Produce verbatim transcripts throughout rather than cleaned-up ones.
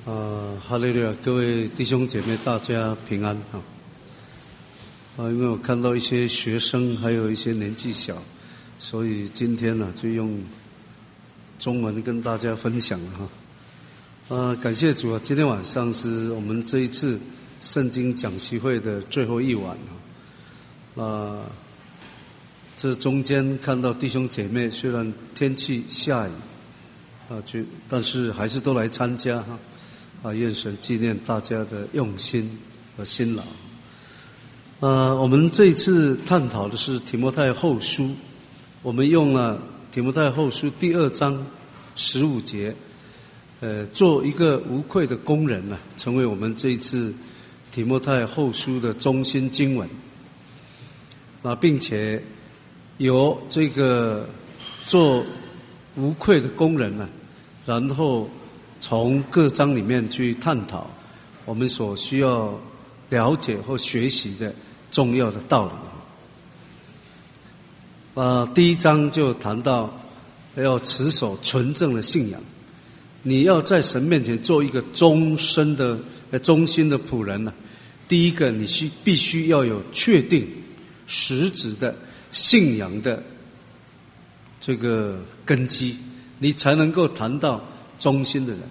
啊，哈利路亚！各位弟兄姐妹，大家平安啊！啊，因为我看到一些学生，还有一些年纪小，所以今天呢、啊，就用中文跟大家分享哈。啊，感谢主啊！今天晚上是我们这一次圣经讲习会的最后一晚啊。啊，这中间看到弟兄姐妹，虽然天气下雨啊，就但是还是都来参加哈。啊，愿神纪念大家的用心和辛劳。呃，我们这一次探讨的是提摩太后书，我们用了提摩太后书第二章十五节，呃，做一个无愧的工人呢、啊，成为我们这一次提摩太后书的中心经文。啊，并且由这个做无愧的工人呢、啊，然后从各章里面去探讨我们所需要了解或学习的重要的道理。啊，第一章就谈到要持守纯正的信仰，你要在神面前做一个终身的、忠心的仆人呢、啊。第一个，你需必须要有确定、实质的信仰的这个根基，你才能够谈到忠心的人，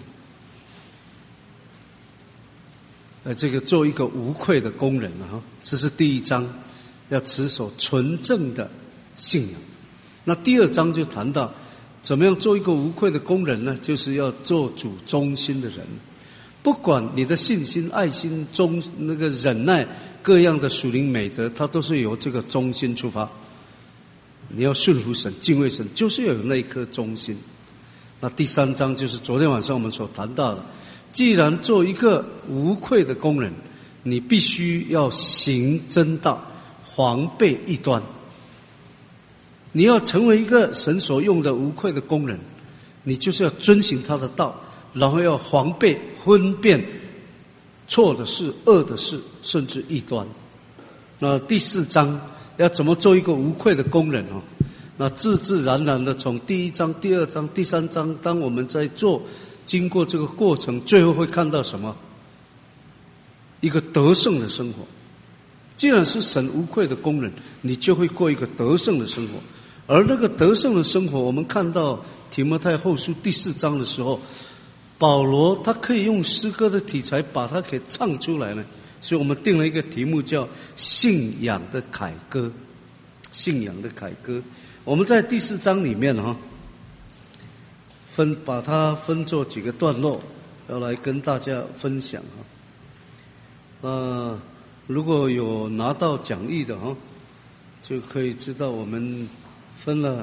呃，这个做一个无愧的工人啊，这是第一章，要持守纯正的信仰。那第二章就谈到怎么样做一个无愧的工人呢？就是要做主忠心的人，不管你的信心、爱心、忠那个忍耐各样的属灵美德，它都是由这个忠心出发。你要顺服神、敬畏神，就是要有那一颗忠心。那第三章就是昨天晚上我们所谈到的，既然做一个无愧的工人，你必须要行真道，防备异端。你要成为一个神所用的无愧的工人，你就是要遵行他的道，然后要防备分辨错的事、恶的事，甚至异端。那第四章要怎么做一个无愧的工人哦？那自自然然的从第一章、第二章、第三章，当我们在做，经过这个过程，最后会看到什么？一个得胜的生活。既然是神无愧的工人，你就会过一个得胜的生活。而那个得胜的生活，我们看到提摩太后书第四章的时候，保罗他可以用诗歌的题材把它给唱出来呢。所以我们定了一个题目叫信仰的凯歌。信仰的凯歌，我们在第四章里面哈，分把它分作几个段落，要来跟大家分享哈。那如果有拿到讲义的哈，就可以知道我们分了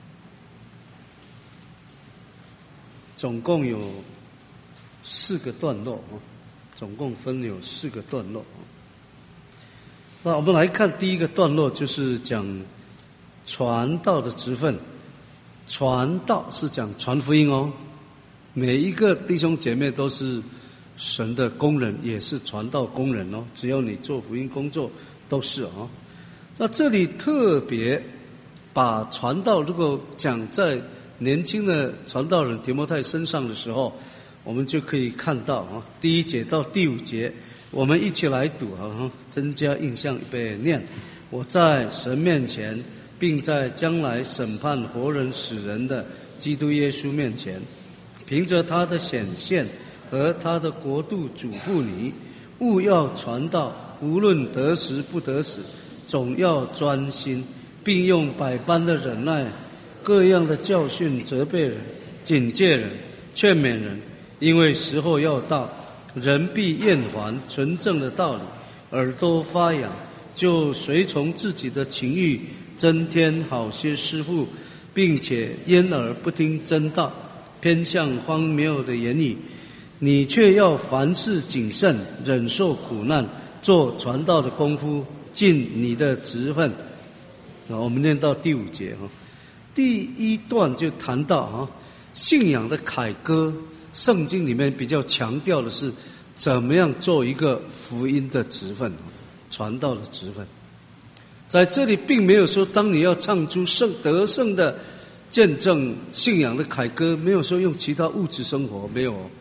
总共有四个段落啊，总共分有四个段落。那我们来看第一个段落，就是讲传道的职分。传道是讲传福音哦，每一个弟兄姐妹都是神的工人，也是传道工人哦。只要你做福音工作，都是哦。那这里特别把传道，如果讲在年轻的传道人提摩太身上的时候，我们就可以看到啊，第一节到第五节，我们一起来读啊，增加印象，预备念。我在神面前，并在将来审判活人死人的基督耶稣面前，凭着他的显现和他的国度嘱咐你，务要传道，无论得时不得时，总要专心，并用百般的忍耐，各样的教训责备人、警戒人、劝勉人，因为时候要到，人必厌烦纯正的道理，耳朵发痒，就随从自己的情欲，增添好些师傅，并且焉耳不听真道，偏向荒谬的言语。你却要凡事谨慎，忍受苦难，做传道的功夫，尽你的职分。我们念到第五节哈，第一段就谈到哈信仰的凯歌。圣经里面比较强调的是怎么样做一个福音的职分，传道的职分。在这里并没有说当你要唱出圣得胜的见证信仰的凯歌，没有说用其他物质生活，没有。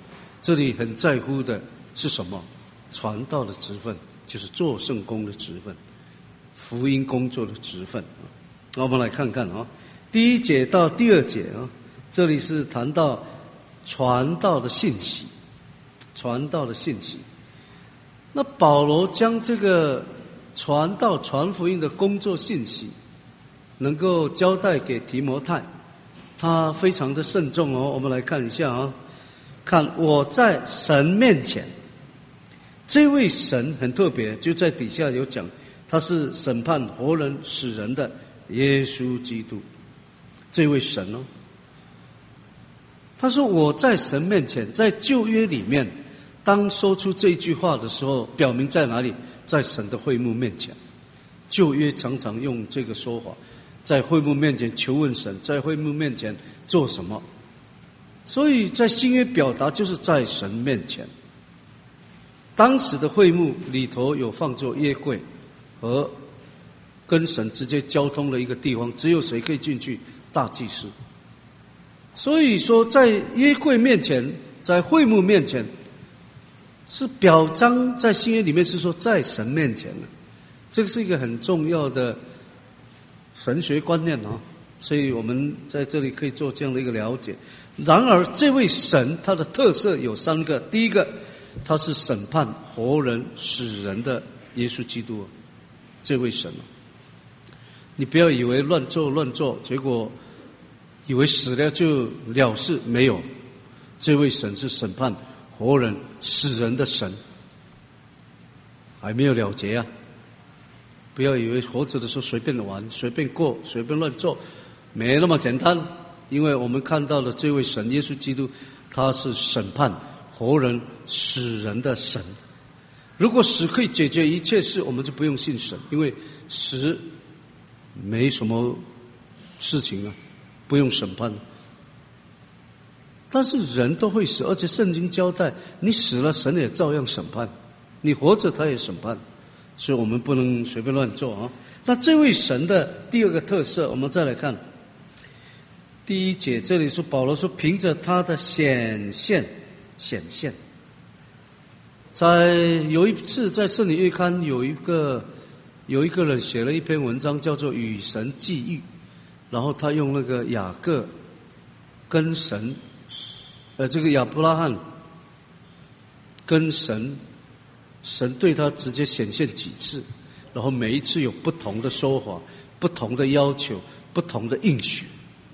这里很在乎的是什么？传道的职分，就是做圣工的职分，福音工作的职分。那我们来看看啊，第一节到第二节啊，这里是谈到传道的信息，传道的信息。那保罗将这个传道传福音的工作信息能够交代给提摩太，他非常的慎重哦。我们来看一下啊，看我在神面前，这位神很特别，就在底下有讲，他是审判活人死人的耶稣基督，这位神哦。他说我在神面前，在旧约里面，当说出这句话的时候，表明在哪里？在神的会幕面前。旧约常常用这个说法，在会幕面前求问神，在会幕面前做什么？所以在新约表达就是在神面前。当时的会幕里头有放作约柜和跟神直接交通的一个地方，只有谁可以进去？大祭司。所以说在约柜面前，在会幕面前，是表彰在新约里面是说在神面前的，这个是一个很重要的神学观念啊，所以我们在这里可以做这样的一个了解。然而这位神他的特色有三个，第一个，他是审判活人死人的耶稣基督，这位神，你不要以为乱做乱做，结果以为死了就了事，没有，这位神是审判活人死人的神，还没有了结啊！不要以为活着的时候随便玩、随便过、随便乱做，没那么简单。因为我们看到了这位神耶稣基督，他是审判活人死人的神。如果死可以解决一切事，我们就不用信神，因为死没什么事情啊，不用审判。但是人都会死，而且圣经交代，你死了神也照样审判，你活着他也审判，所以我们不能随便乱做啊。那这位神的第二个特色，我们再来看第一节，这里说保罗说凭着他的显现，显现。在有一次在圣礼月刊有一个有一个人写了一篇文章叫做与神际遇，然后他用那个雅各跟神呃这个亚伯拉罕跟神神对他直接显现几次，然后每一次有不同的说法，不同的要求，不同的应许。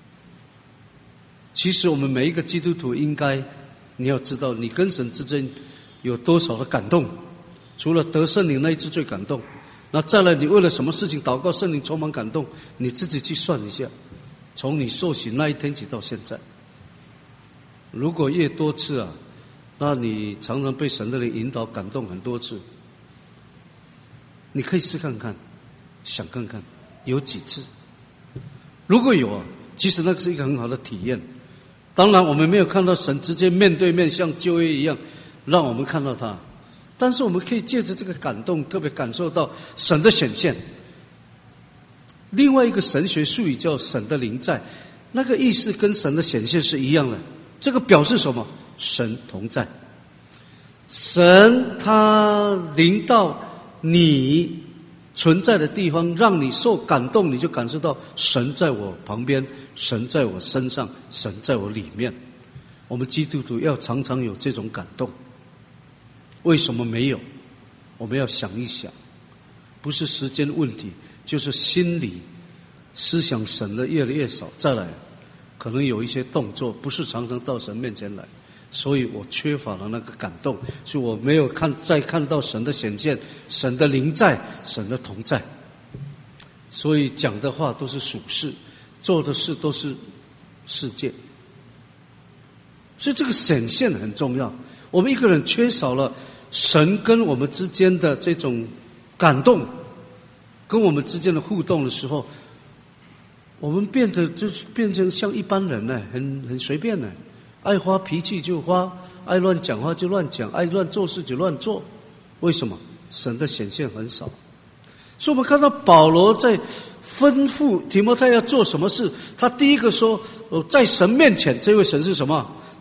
其实我们每一个基督徒应该，你要知道你跟神之间有多少的感动，除了得圣灵那一次最感动，那再来你为了什么事情祷告圣灵充满感动，你自己去算一下，从你受洗那一天起到现在，如果越多次啊，那你常常被神的灵引导感动很多次，你可以试看看，想看看有几次。如果有啊，其实那个是一个很好的体验。当然我们没有看到神直接面对面像旧约一样让我们看到他，但是我们可以借着这个感动特别感受到神的显现。另外一个神学术语叫神的临在，那个意思跟神的显现是一样的，这个表示什么？神同在，神他临到你存在的地方，让你受感动，你就感受到神在我旁边，神在我身上，神在我里面。我们基督徒要常常有这种感动。为什么没有？我们要想一想，不是时间问题，就是心里思想神的越来越少。再来，可能有一些动作不是常常到神面前来，所以我缺乏了那个感动，所以我没有看再看到神的显现，神的临在，神的同在。所以讲的话都是属世，做的事都是世界。所以这个显现很重要。我们一个人缺少了神跟我们之间的这种感动，跟我们之间的互动的时候，我们变得就是变成像一般人呢，很很随便呢，爱发脾气就发，爱乱讲话就乱讲，爱乱做事就乱做。为什么？神的显现很少。所以我们看到保罗在吩咐提摩太要做什么事，他第一个说，在神面前，这位神是什么？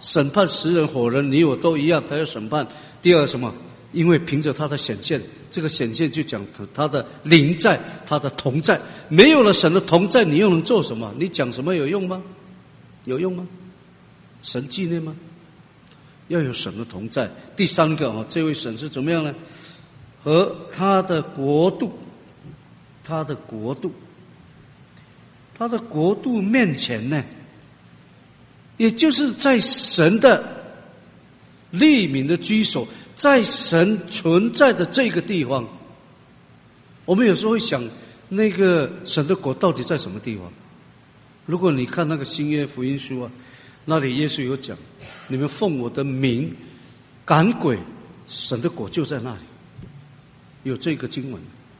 审判食人火人，你我都一样，他要审判。第二什么？因为凭着他的显现，这个显现就讲他的灵在，他的同在。没有了神的同在，你又能做什么？你讲什么有用吗？有用吗？神纪念吗？要有神的同在。第三个啊，这位神是怎么样呢？和他的国度，他的国度，他的国度面前呢，也就是在神的立民的居所，在神存在的这个地方，我们有时候会想，那个神的国到底在什么地方？如果你看那个新约福音书啊，那里耶稣有讲，你们奉我的名赶鬼，神的国就在那里，有这个经文。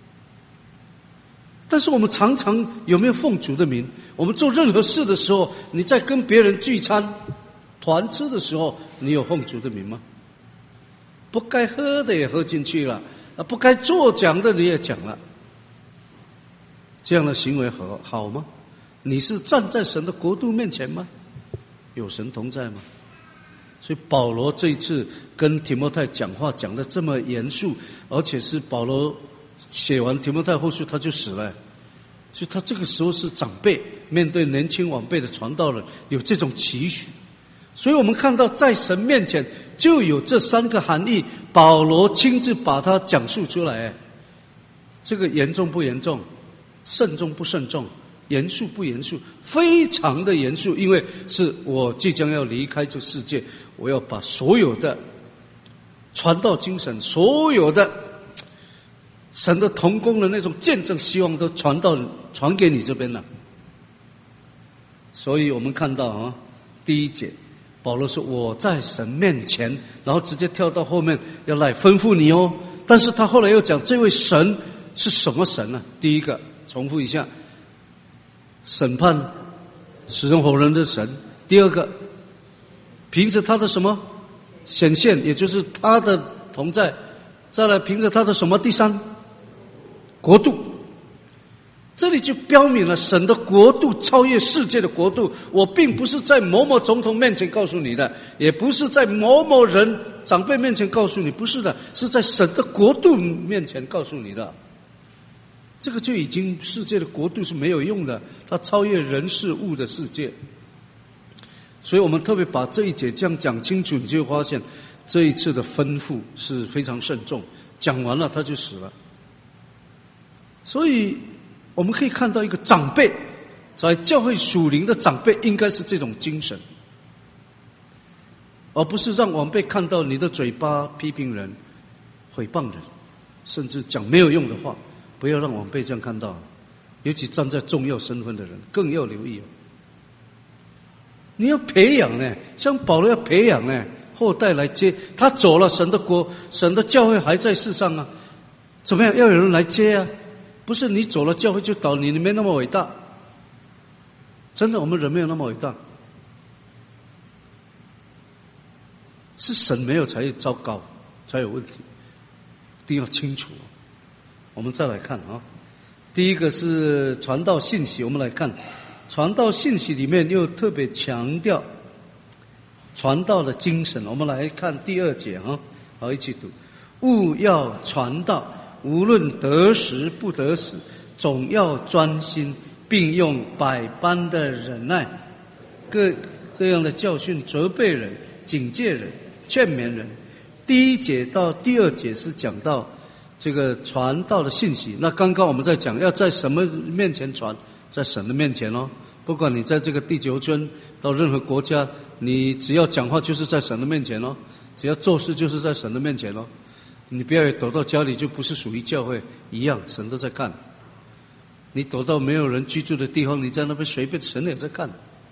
但是我们常常有没有奉主的名？我们做任何事的时候，你在跟别人聚餐团吃的时候，你有奉主的名吗？不该喝的也喝进去了，不该做讲的你也讲了，这样的行为好好吗？你是站在神的国度面前吗？有神同在吗？所以保罗这一次跟提摩太讲话讲得这么严肃，而且是保罗写完提摩太后书他就死了，所以他这个时候是长辈面对年轻晚辈的传道人有这种期许。所以我们看到在神面前就有这三个含义，保罗亲自把它讲述出来。这个严重不严重？慎重不慎重？严肃不严肃？非常的严肃，因为是我即将要离开这世界，我要把所有的传道精神，所有的神的同工的那种见证希望都传到传给你这边了。所以我们看到啊，第一节保罗说我在神面前，然后直接跳到后面要来吩咐你哦。但是他后来又讲这位神是什么神呢？第一个重复一下，审判使人活人的神。第二个，凭着他的什么显现，也就是他的同在。再来凭着他的什么？第三，国度。这里就标明了神的国度超越世界的国度。我并不是在某某总统面前告诉你的，也不是在某某人长辈面前告诉你，不是的，是在神的国度面前告诉你的。这个就已经世界的国度是没有用的，它超越人事物的世界。所以我们特别把这一节这样讲清楚，你就会发现这一次的吩咐是非常慎重，讲完了他就死了。所以我们可以看到一个长辈，在教会属灵的长辈应该是这种精神，而不是让晚辈看到你的嘴巴批评人、毁谤人，甚至讲没有用的话。不要让晚辈这样看到，尤其站在重要身份的人更要留意哦。你要培养呢，像保罗要培养呢，后代来接他走了，神的国、神的教会还在世上啊，怎么样？要有人来接啊，不是你走了教会就倒，你你没那么伟大。真的，我们人没有那么伟大，是神没有才糟糕，才有问题，一定要清楚。我们再来看啊，第一个是传道信息，我们来看传道信息里面又特别强调传道的精神。我们来看第二节啊，好，一起读：务要传道，无论得时不得时，总要专心，并用百般的忍耐，各各样的教训，责备人、警戒人、劝勉人。第一节到第二节是讲到这个传道的信息。那刚刚我们在讲要在什么面前传？在神的面前哦。不管你在这个地球村到任何国家，你只要讲话就是在神的面前哦，只要做事就是在神的面前哦。你不要躲到家里就不是属于教会一样，神都在看。你躲到没有人居住的地方，你在那边随便，神也在看。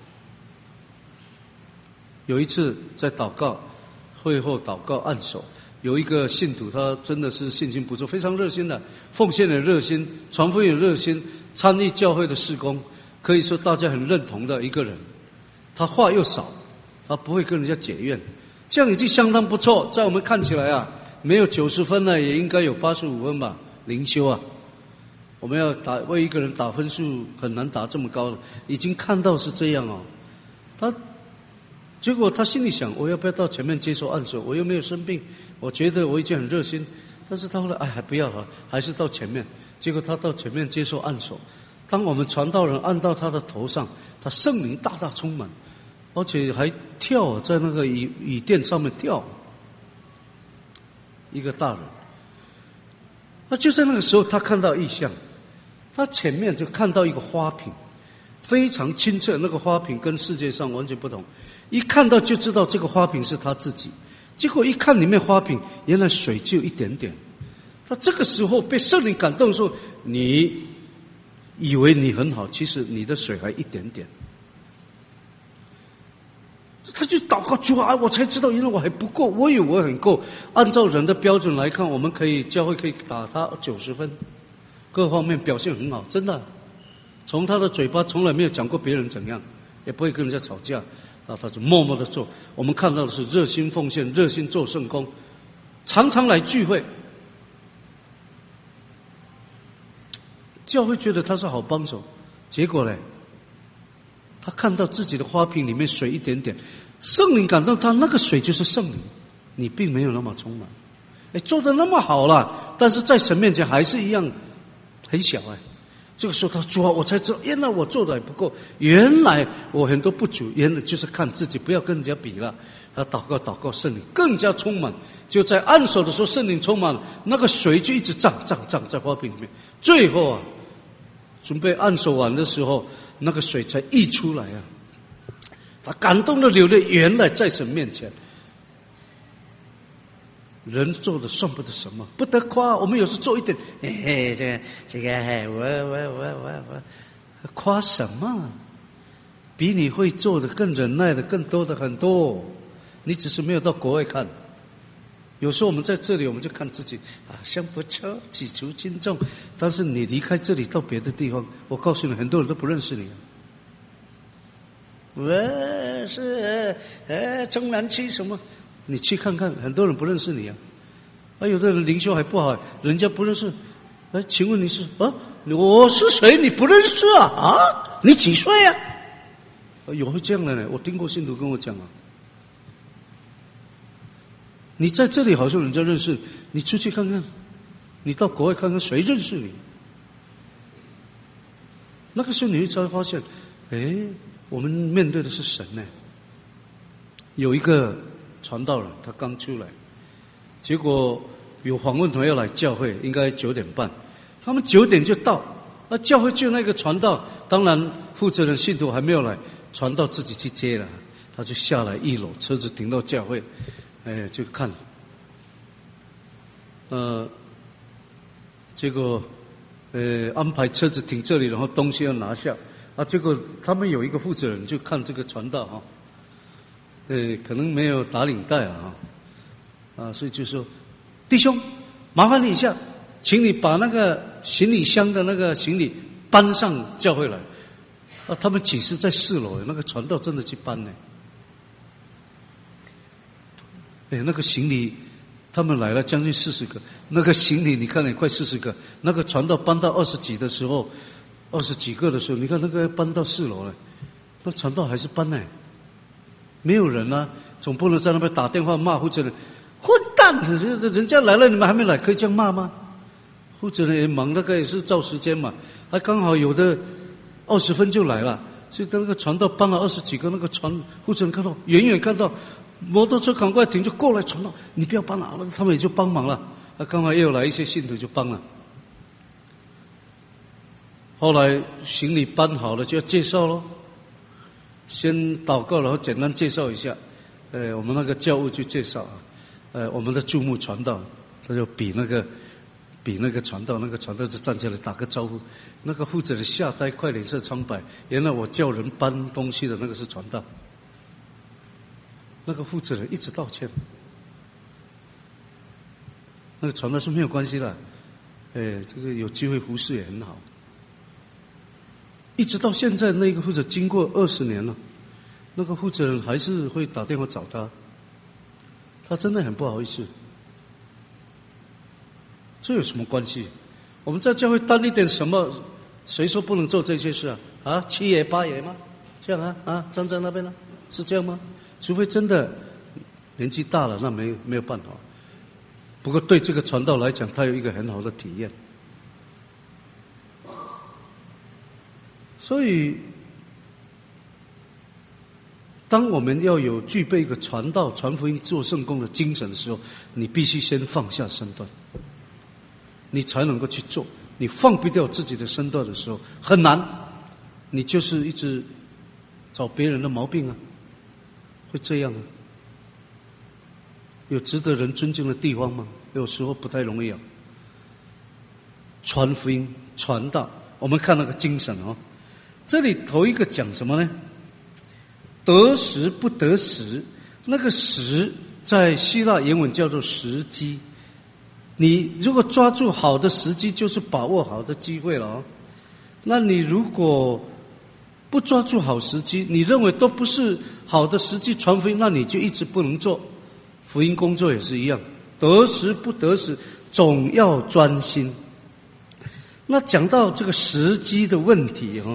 有一次在祷告会后祷告按手，有一个信徒，他真的是信心不错，非常热心的，奉献的热心，传福音的热心，参与教会的事工，可以说大家很认同的一个人。他话又少，他不会跟人家结怨，这样已经相当不错。在我们看起来啊，没有九十分呢，也应该有八十五分吧。灵修啊，我们要打为一个人打分数很难打这么高的，已经看到是这样哦。他结果他心里想，我要不要到前面接受按手？我又没有生病，我觉得我已经很热心。但是他后来，哎，还不要了，还是到前面。结果他到前面接受按手。当我们传道人按到他的头上，他圣灵大大充满，而且还跳在那个椅椅垫上面跳。一个大人，那就在那个时候，他看到异象，他前面就看到一个花瓶，非常清澈，那个花瓶跟世界上完全不同，一看到就知道这个花瓶是他自己。结果一看里面花瓶，原来水就一点点。他这个时候被圣灵感动说，你以为你很好，其实你的水还一点点。他就祷告主啊，我才知道原来我还不够，我以为我很够。按照人的标准来看，我们可以教会可以打他九十分，各方面表现很好，真的。从他的嘴巴从来没有讲过别人怎样，也不会跟人家吵架啊，他就默默的做。我们看到的是热心奉献，热心做圣工，常常来聚会。教会觉得他是好帮手，结果呢，他看到自己的花瓶里面水一点点，圣灵感动他，那个水就是圣灵，你并没有那么充满。哎，做得那么好了，但是在神面前还是一样很小哎。这个时候他主啊，我才知道原来我做的还不够，原来我很多不足，原来就是看自己，不要跟人家比了。他祷告祷告，圣灵更加充满，就在按手的时候，圣灵充满了，那个水就一直涨涨涨在花瓶里面，最后啊，准备按手完的时候，那个水才溢出来啊！他感动的流泪，原来在神面前，人做的算不得什么，不得夸。我们有时做一点，嘿嘿，这个这个，我我我我我，夸什么？比你会做的更忍耐的更多的很多，你只是没有到国外看。有时候我们在这里，我们就看自己啊，像不错，举足轻重。但是你离开这里到别的地方，我告诉你，很多人都不认识你。我是呃中南区什么？你去看看，很多人不认识你啊。啊，有的人灵修还不好，人家不认识。哎，请问你是啊？我是谁？你不认识啊？啊？你几岁啊？有会这样的呢？我听过信徒跟我讲啊。你在这里好像人家认识，你出去看看，你到国外看看，谁认识你？那个时候你会才发现，哎，我们面对的是神呢。有一个传道人，他刚出来，结果有访问团要来教会，应该九点半，他们九点就到，那教会就那个传道，当然负责人信徒还没有来，传道自己去接了，他就下来一楼，车子停到教会。哎，就看，呃，结果，呃，安排车子停这里，然后东西要拿下，啊，结果他们有一个负责人就看这个传道哈，呃，可能没有打领带啊，啊，所以就说，弟兄，麻烦你一下，请你把那个行李箱的那个行李搬上教会来，啊，他们chỉ是在四楼，那个传道真的去搬呢。哎，那个行李，他们来了将近四十个。那个行李，你看也快四十个。那个传道搬到二十几的时候，二十几个的时候，你看那个搬到四楼了，那传道还是搬呢，没有人啊，总不能在那边打电话骂负责人，混蛋！人家来了，你们还没来，可以这样骂吗？负责人也忙，那个也是照时间嘛，还刚好有的二十分就来了，所以那个传道搬了二十几个，那个传负责人看到，远远看到。摩托车赶快停，就过来传道，你不要帮了，他们也就帮忙了。啊，刚好又来一些信徒就帮了。后来行李搬好了，就要介绍咯。先祷告，然后简单介绍一下。呃，我们那个教务就介绍啊，呃，我们的注目传道，他就比那个比那个传道，那个传道就站起来打个招呼。那个负责人吓呆，快脸色苍白。原来我叫人搬东西的那个是传道。那个负责人一直道歉，那个传道是没有关系的，哎，这个有机会服侍也很好。一直到现在，那个负责经过二十年了，那个负责人还是会打电话找他，他真的很不好意思。这有什么关系？我们在教会担一点什么，谁说不能做这些事啊？啊，七爷八爷吗？这样啊啊，站在那边呢，是这样吗？ 除非真的年纪大了，那没没有办法。不过对这个传道来讲，他有一个很好的体验。所以，当我们要有具备一个传道、传福音、做圣工的精神的时候，你必须先放下身段，你才能够去做。你放不掉自己的身段的时候，很难。你就是一直找别人的毛病啊，会这样啊。有值得人尊敬的地方吗？有时候不太容易啊。传福音、传道，我们看那个精神哦。这里头一个讲什么呢？得时不得时，那个时在希腊原文叫做时机。你如果抓住好的时机，就是把握好的机会了哦。那你如果不抓住好时机，你认为都不是好的时机传福音，那你就一直不能做。福音工作也是一样，得时不得时，总要专心。那讲到这个时机的问题哦，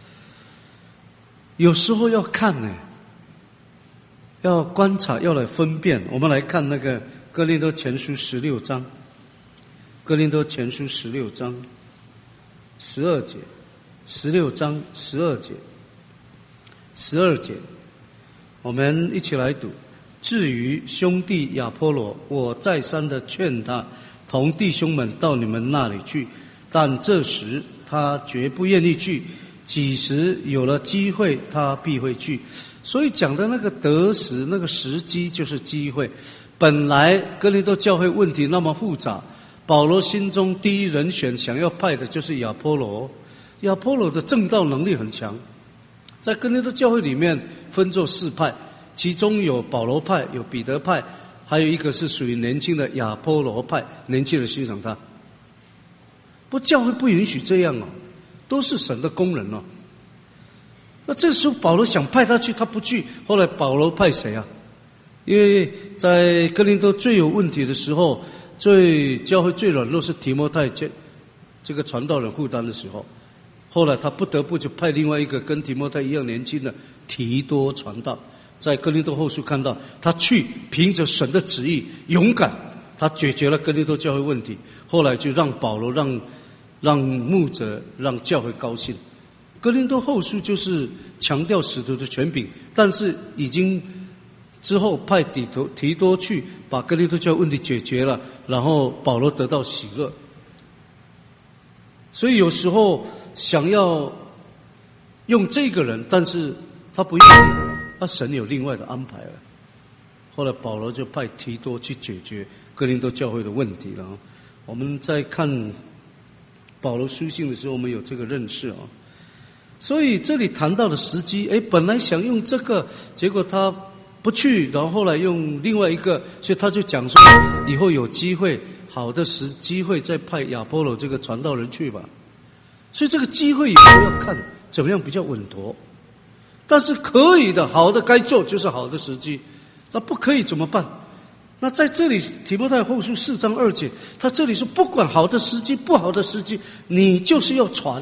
有时候要看呢，要观察，要来分辨。我们来看那个哥林多前书十六章，哥林多前书十六章十二节，十六章十二节，十二节，我们一起来读。至于兄弟亚波罗，我再三的劝他同弟兄们到你们那里去，但这时他绝不愿意去。几时有了机会，他必会去。所以讲的那个得时，那个时机就是机会。本来哥林多教会问题那么复杂，保罗心中第一人选想要派的就是亚波罗。亚波罗的正道能力很强，在哥林多教会里面分作四派，其中有保罗派，有彼得派，还有一个是属于年轻的亚波罗派，年轻人欣赏他。不，教会不允许这样哦，都是神的工人哦。那这时候保罗想派他去，他不去。后来保罗派谁啊？因为在哥林多最有问题的时候，最教会最软弱是提摩太这这个传道人负担的时候，后来他不得不就派另外一个跟提摩太一样年轻的提多传道。在哥林多后书看到他去，凭着神的旨意勇敢，他解决了哥林多教会问题。后来就让保罗让让牧者让教会高兴。哥林多后书就是强调使徒的权柄，但是已经之后派提多提多去把哥林多教会问题解决了，然后保罗得到喜乐。所以有时候想要用这个人，但是他不愿意，那神有另外的安排了。后来保罗就派提多去解决哥林多教会的问题了。我们在看保罗书信的时候，我们有这个认识啊。所以这里谈到的时机，哎，本来想用这个，结果他不去，然后后来用另外一个，所以他就讲说，以后有机会，好的时机会再派亚波罗这个传道人去吧。所以这个机会也要看怎么样比较稳妥。但是可以的，好的该做就是好的时机，那不可以怎么办？那在这里提摩太后书四章二节，他这里说不管好的时机不好的时机，你就是要传。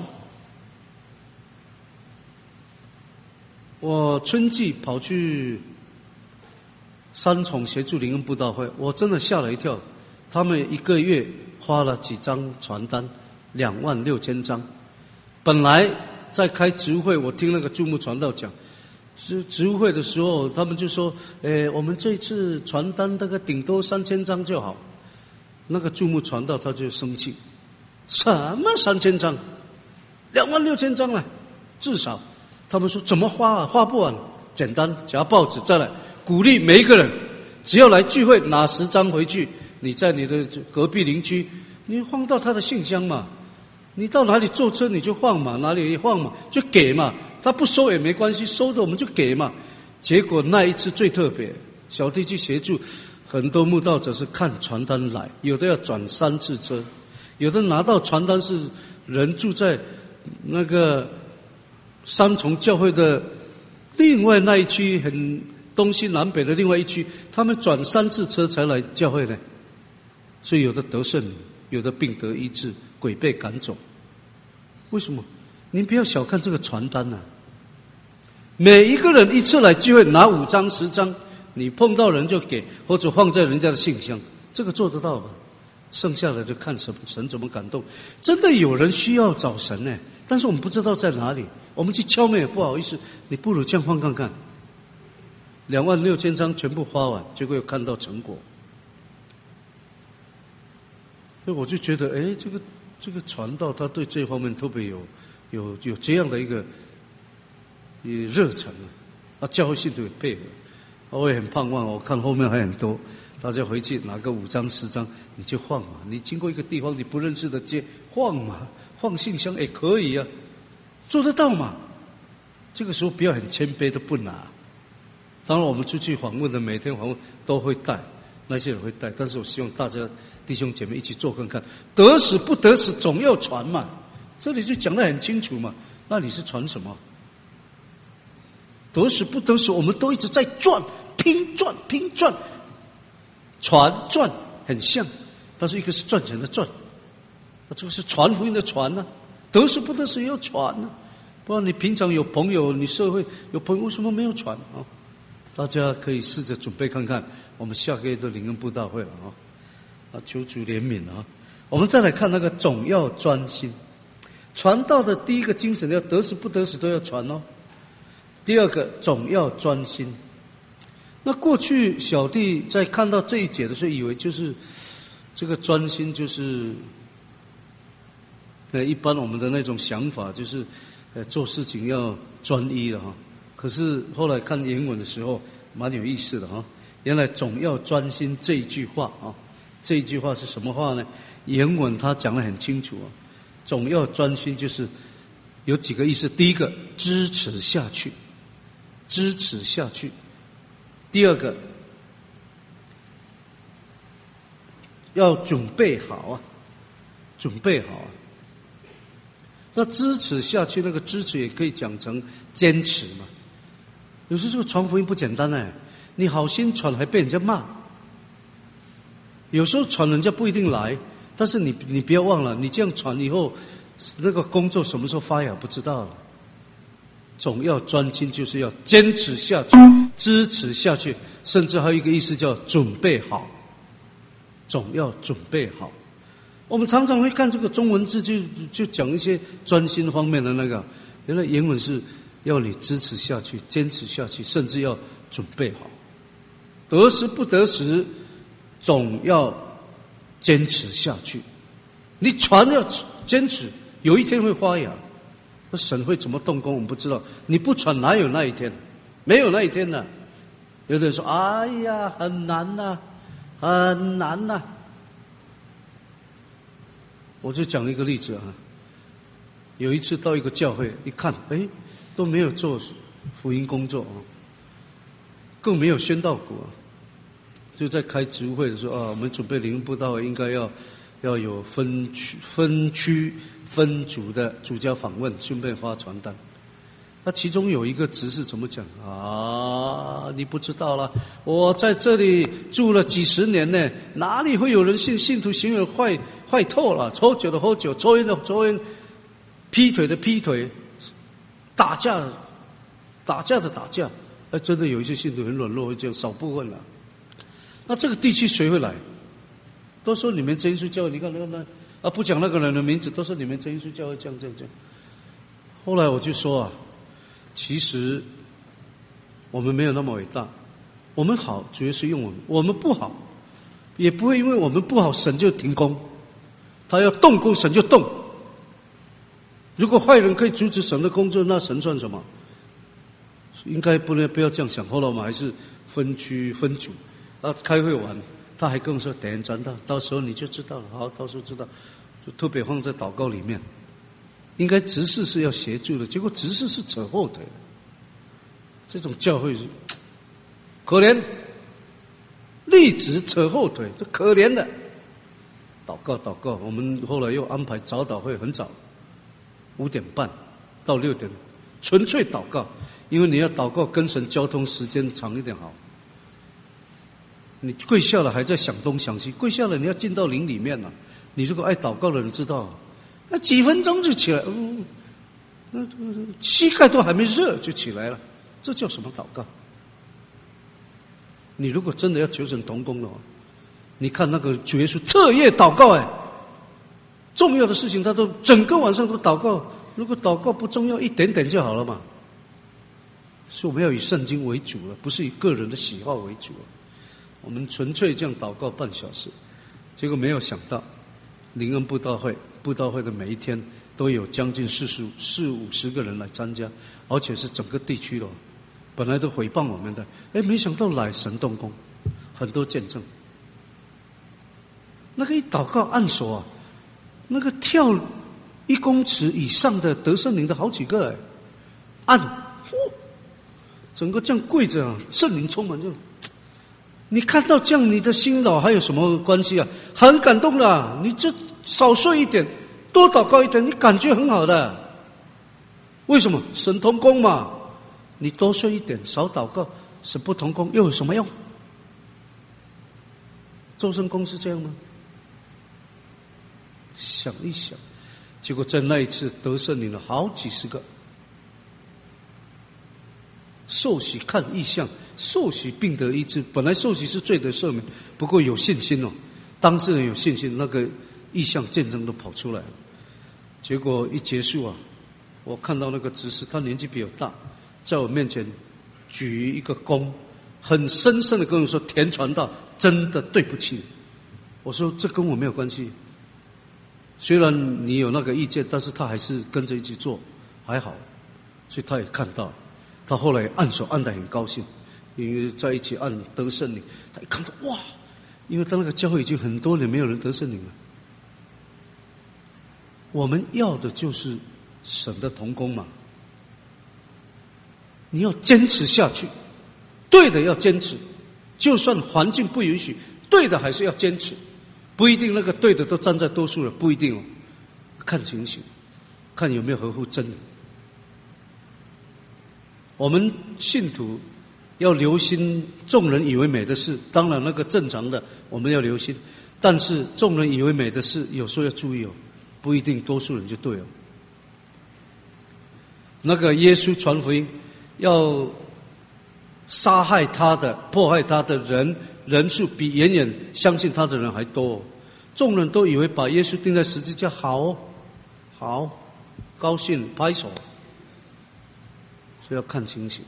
我春季跑去三重协助灵恩布道会，我真的吓了一跳。他们一个月花了几张传单，两万六千张。本来在开植物会，我听那个注目传道讲，是植物会的时候，他们就说：“诶，我们这次传单大概顶多三千张就好。”那个注目传道他就生气，什么三千张，两万六千张了，至少。他们说怎么花啊？花不完，简单夹报纸再来，鼓励每一个人，只要来聚会拿十张回去，你在你的隔壁邻居，你放到他的信箱嘛。你到哪里坐车你就放嘛，哪里放嘛就给嘛，他不收也没关系，收的我们就给嘛。结果那一次最特别，小弟去协助，很多慕道者是看传单来，有的要转三次车，有的拿到传单是人住在那个三重教会的另外那一区，很东西南北的另外一区，他们转三次车才来教会呢。所以有的得胜，有的病得医治，鬼被赶走。为什么？您不要小看这个传单啊！ 每一个人一次来聚会拿五张十张，你碰到人就给，或者放在人家的信箱，这个做得到吧？剩下的就看神神怎么感动。真的有人需要找神呢，但是我们不知道在哪里，我们去敲门也不好意思。你不如这样放看看，两万六千张全部花完，结果有看到成果。所以我就觉得，哎，这个这个传道他对这方面特别有有有这样的一个呃热忱啊，教会信徒也配合，我也很盼望。我看后面还很多，大家回去拿个五张十张，你就放嘛。你经过一个地方你不认识的街，放嘛，放信箱也可以啊，做得到嘛。这个时候不要很谦卑的不拿。当然我们出去访问的，每天访问都会带。那些人会带，但是我希望大家弟兄姐妹一起做看看，得死不得死总要传嘛，这里就讲得很清楚嘛。那你是传什么？得死不得死，我们都一直在赚，拼赚拼赚，传赚很像，但是一个是赚钱的赚，这个是传福音的传呢、啊。得死不得死要传呢、啊，不然你平常有朋友，你社会有朋友，为什么没有传啊？大家可以试着准备看看，我们下个月的灵恩布道会了啊！啊，求主怜悯啊！我们再来看那个总要专心，传道的第一个精神要得死不得死都要传哦。第二个总要专心。那过去小弟在看到这一节的时候，以为就是这个专心就是呃一般我们的那种想法，就是呃做事情要专一了哈。可是后来看原文的时候，蛮有意思的哈。原来总要专心这一句话啊，这一句话是什么话呢？原文他讲得很清楚啊，总要专心就是有几个意思。第一个，支持下去，支持下去；第二个，要准备好啊，准备好啊。那支持下去，那个支持也可以讲成坚持嘛。有时候这个传福音不简单哎，你好心传还被人家骂。有时候传人家不一定来，但是你你不要忘了，你这样传以后，那个工作什么时候发芽不知道了。总要专心，就是要坚持下去，支持下去，甚至还有一个意思叫准备好。总要准备好。我们常常会看这个中文字就，就就讲一些专心方面的那个，原来原文是要你支持下去，坚持下去，甚至要准备好。得时不得时，总要坚持下去。你传要坚持，有一天会发芽。那神会怎么动工，我们不知道。你不传，哪有那一天？没有那一天的。有的人说：“哎呀，很难呐、啊，很难呐、啊。”我就讲一个例子啊，有一次到一个教会一看，哎，都没有做福音工作啊，更没有宣道股啊，就在开职务会的时候啊，我们准备灵恩布道会应该要要有分区分区分组的主教访问，顺便发传单。那其中有一个执事怎么讲啊？你不知道了，我在这里住了几十年呢，哪里会有人信信徒行为坏坏透了？喝酒的喝酒，抽烟的抽烟，劈腿的劈腿，打架打架的打架。哎，真的有一些信徒很软弱，会这样，少部分了。那这个地区谁会来？都说你们真耶稣教会，你看那个那啊，不讲那个人的名字，都说你们真耶稣教会这样这样这样。后来我就说啊。其实我们没有那么伟大，我们好主要是用我们，我们不好也不会因为我们不好神就停工，他要动工神就动。如果坏人可以阻止神的工作，那神算什么？应该不能不要这样想。后来我们还是分区分组啊，开会完他还跟我说等转到到时候你就知道了，好，到时候知道，就特别放在祷告里面。应该执事是要协助的，结果执事是扯后腿的。这种教会是可怜，立志扯后腿，这可怜的。祷告祷告，我们后来又安排早祷会，很早，五点半到六点，纯粹祷告，因为你要祷告跟神交通时间长一点好。你跪下了还在想东想西，跪下了你要进到灵里面了。你如果爱祷告的人知道。那几分钟就起来，嗯，那膝盖都还没热就起来了， 这叫什么祷告？你如果真的要求神同工的话，你看那个主耶稣彻夜祷告，哎，重要的事情他都整个晚上都祷告。如果祷告不重要，一点点就好了嘛。所以我们要以圣经为主了，不是以个人的喜好为主了。我们纯粹这样祷告半小时，结果没有想到，灵恩布道会布道会的每一天都有将近四十四五十个人来参加，而且是整个地区的，本来都诽谤我们的，哎，没想到来神动工，很多见证。那个一祷告按手啊，那个跳一公尺以上的得圣灵的好几个哎，按，哦，整个这样跪着啊，圣灵充满这样。你看到这样，你的心老还有什么关系啊？很感动的，你就少睡一点，多祷告一点，你感觉很好的。为什么？神同工嘛。你多睡一点，少祷告，神不同工又有什么用？周生公是这样吗？想一想，结果在那一次得圣灵了好几十个，受洗看异象，受洗病得医治。本来受洗是罪得赦免，不过有信心哦，当事人有信心，那个异象见证都跑出来了。结果一结束啊，我看到那个执事，他年纪比我大，在我面前举一个躬，很深深的跟我说：“田传道，真的对不起。”我说：“这跟我没有关系。虽然你有那个意见，但是他还是跟着一起做，还好。”所以他也看到，他后来按手按得很高兴，因为在一起按得圣灵。他一看到哇，因为当那个教会已经很多年没有人得圣灵了。我们要的就是神的同工嘛。你要坚持下去，对的要坚持，就算环境不允许，对的还是要坚持。不一定那个对的都站在多数人，不一定哦，看情形，看有没有合乎真理。我们信徒要留心众人以为美的事，当然那个正常的我们要留心，但是众人以为美的事，有时候要注意哦，不一定多数人就对哦。那个耶稣传福音，要杀害他的、迫害他的人人数比远远相信他的人还多，哦，众人都以为把耶稣钉在十字架好，哦，好，高兴拍手，所以要看情形，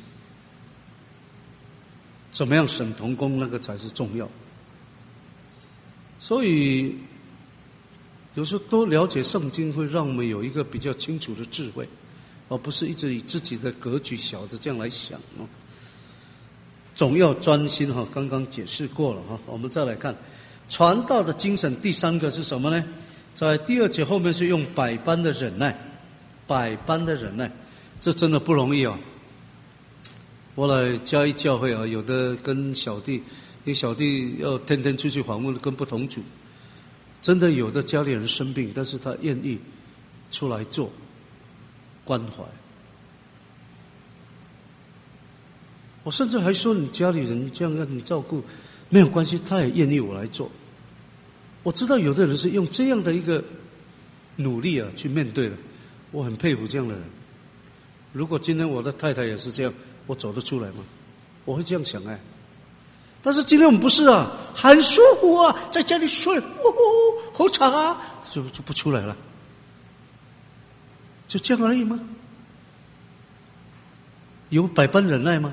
怎么样审同工那个才是重要。所以有时候多了解圣经，会让我们有一个比较清楚的智慧，而不是一直以自己的格局小的这样来想哦。总要专心哈，刚刚解释过了哈。我们再来看传道的精神，第三个是什么呢？在第二节后面是用百般的忍耐，百般的忍耐，这真的不容易啊。我来嘉义教会啊，有的跟小弟，因为小弟要天天出去访问，跟不同组，真的有的家里人生病，但是他愿意出来做关怀。我甚至还说你家里人这样让你照顾没有关系，他也愿意我来做。我知道有的人是用这样的一个努力啊去面对的，我很佩服这样的人。如果今天我的太太也是这样，我走得出来吗？我会这样想哎。但是今天我们不是啊，很舒服啊，在家里睡，呼呼，好吵啊，就就不出来了，就这样而已吗？有百般忍耐吗？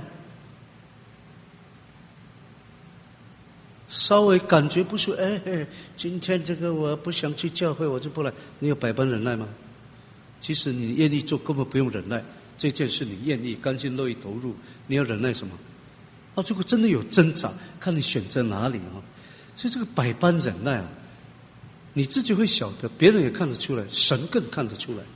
稍微感觉不舒服，哎，今天这个我不想去教会，我就不来。你有百般忍耐吗？其实你愿意做，根本不用忍耐。这件事你愿意、甘心乐意投入，你要忍耐什么？啊，如果真的有挣扎，看你选择哪里啊。所以这个百般忍耐啊，你自己会晓得，别人也看得出来，神更看得出来。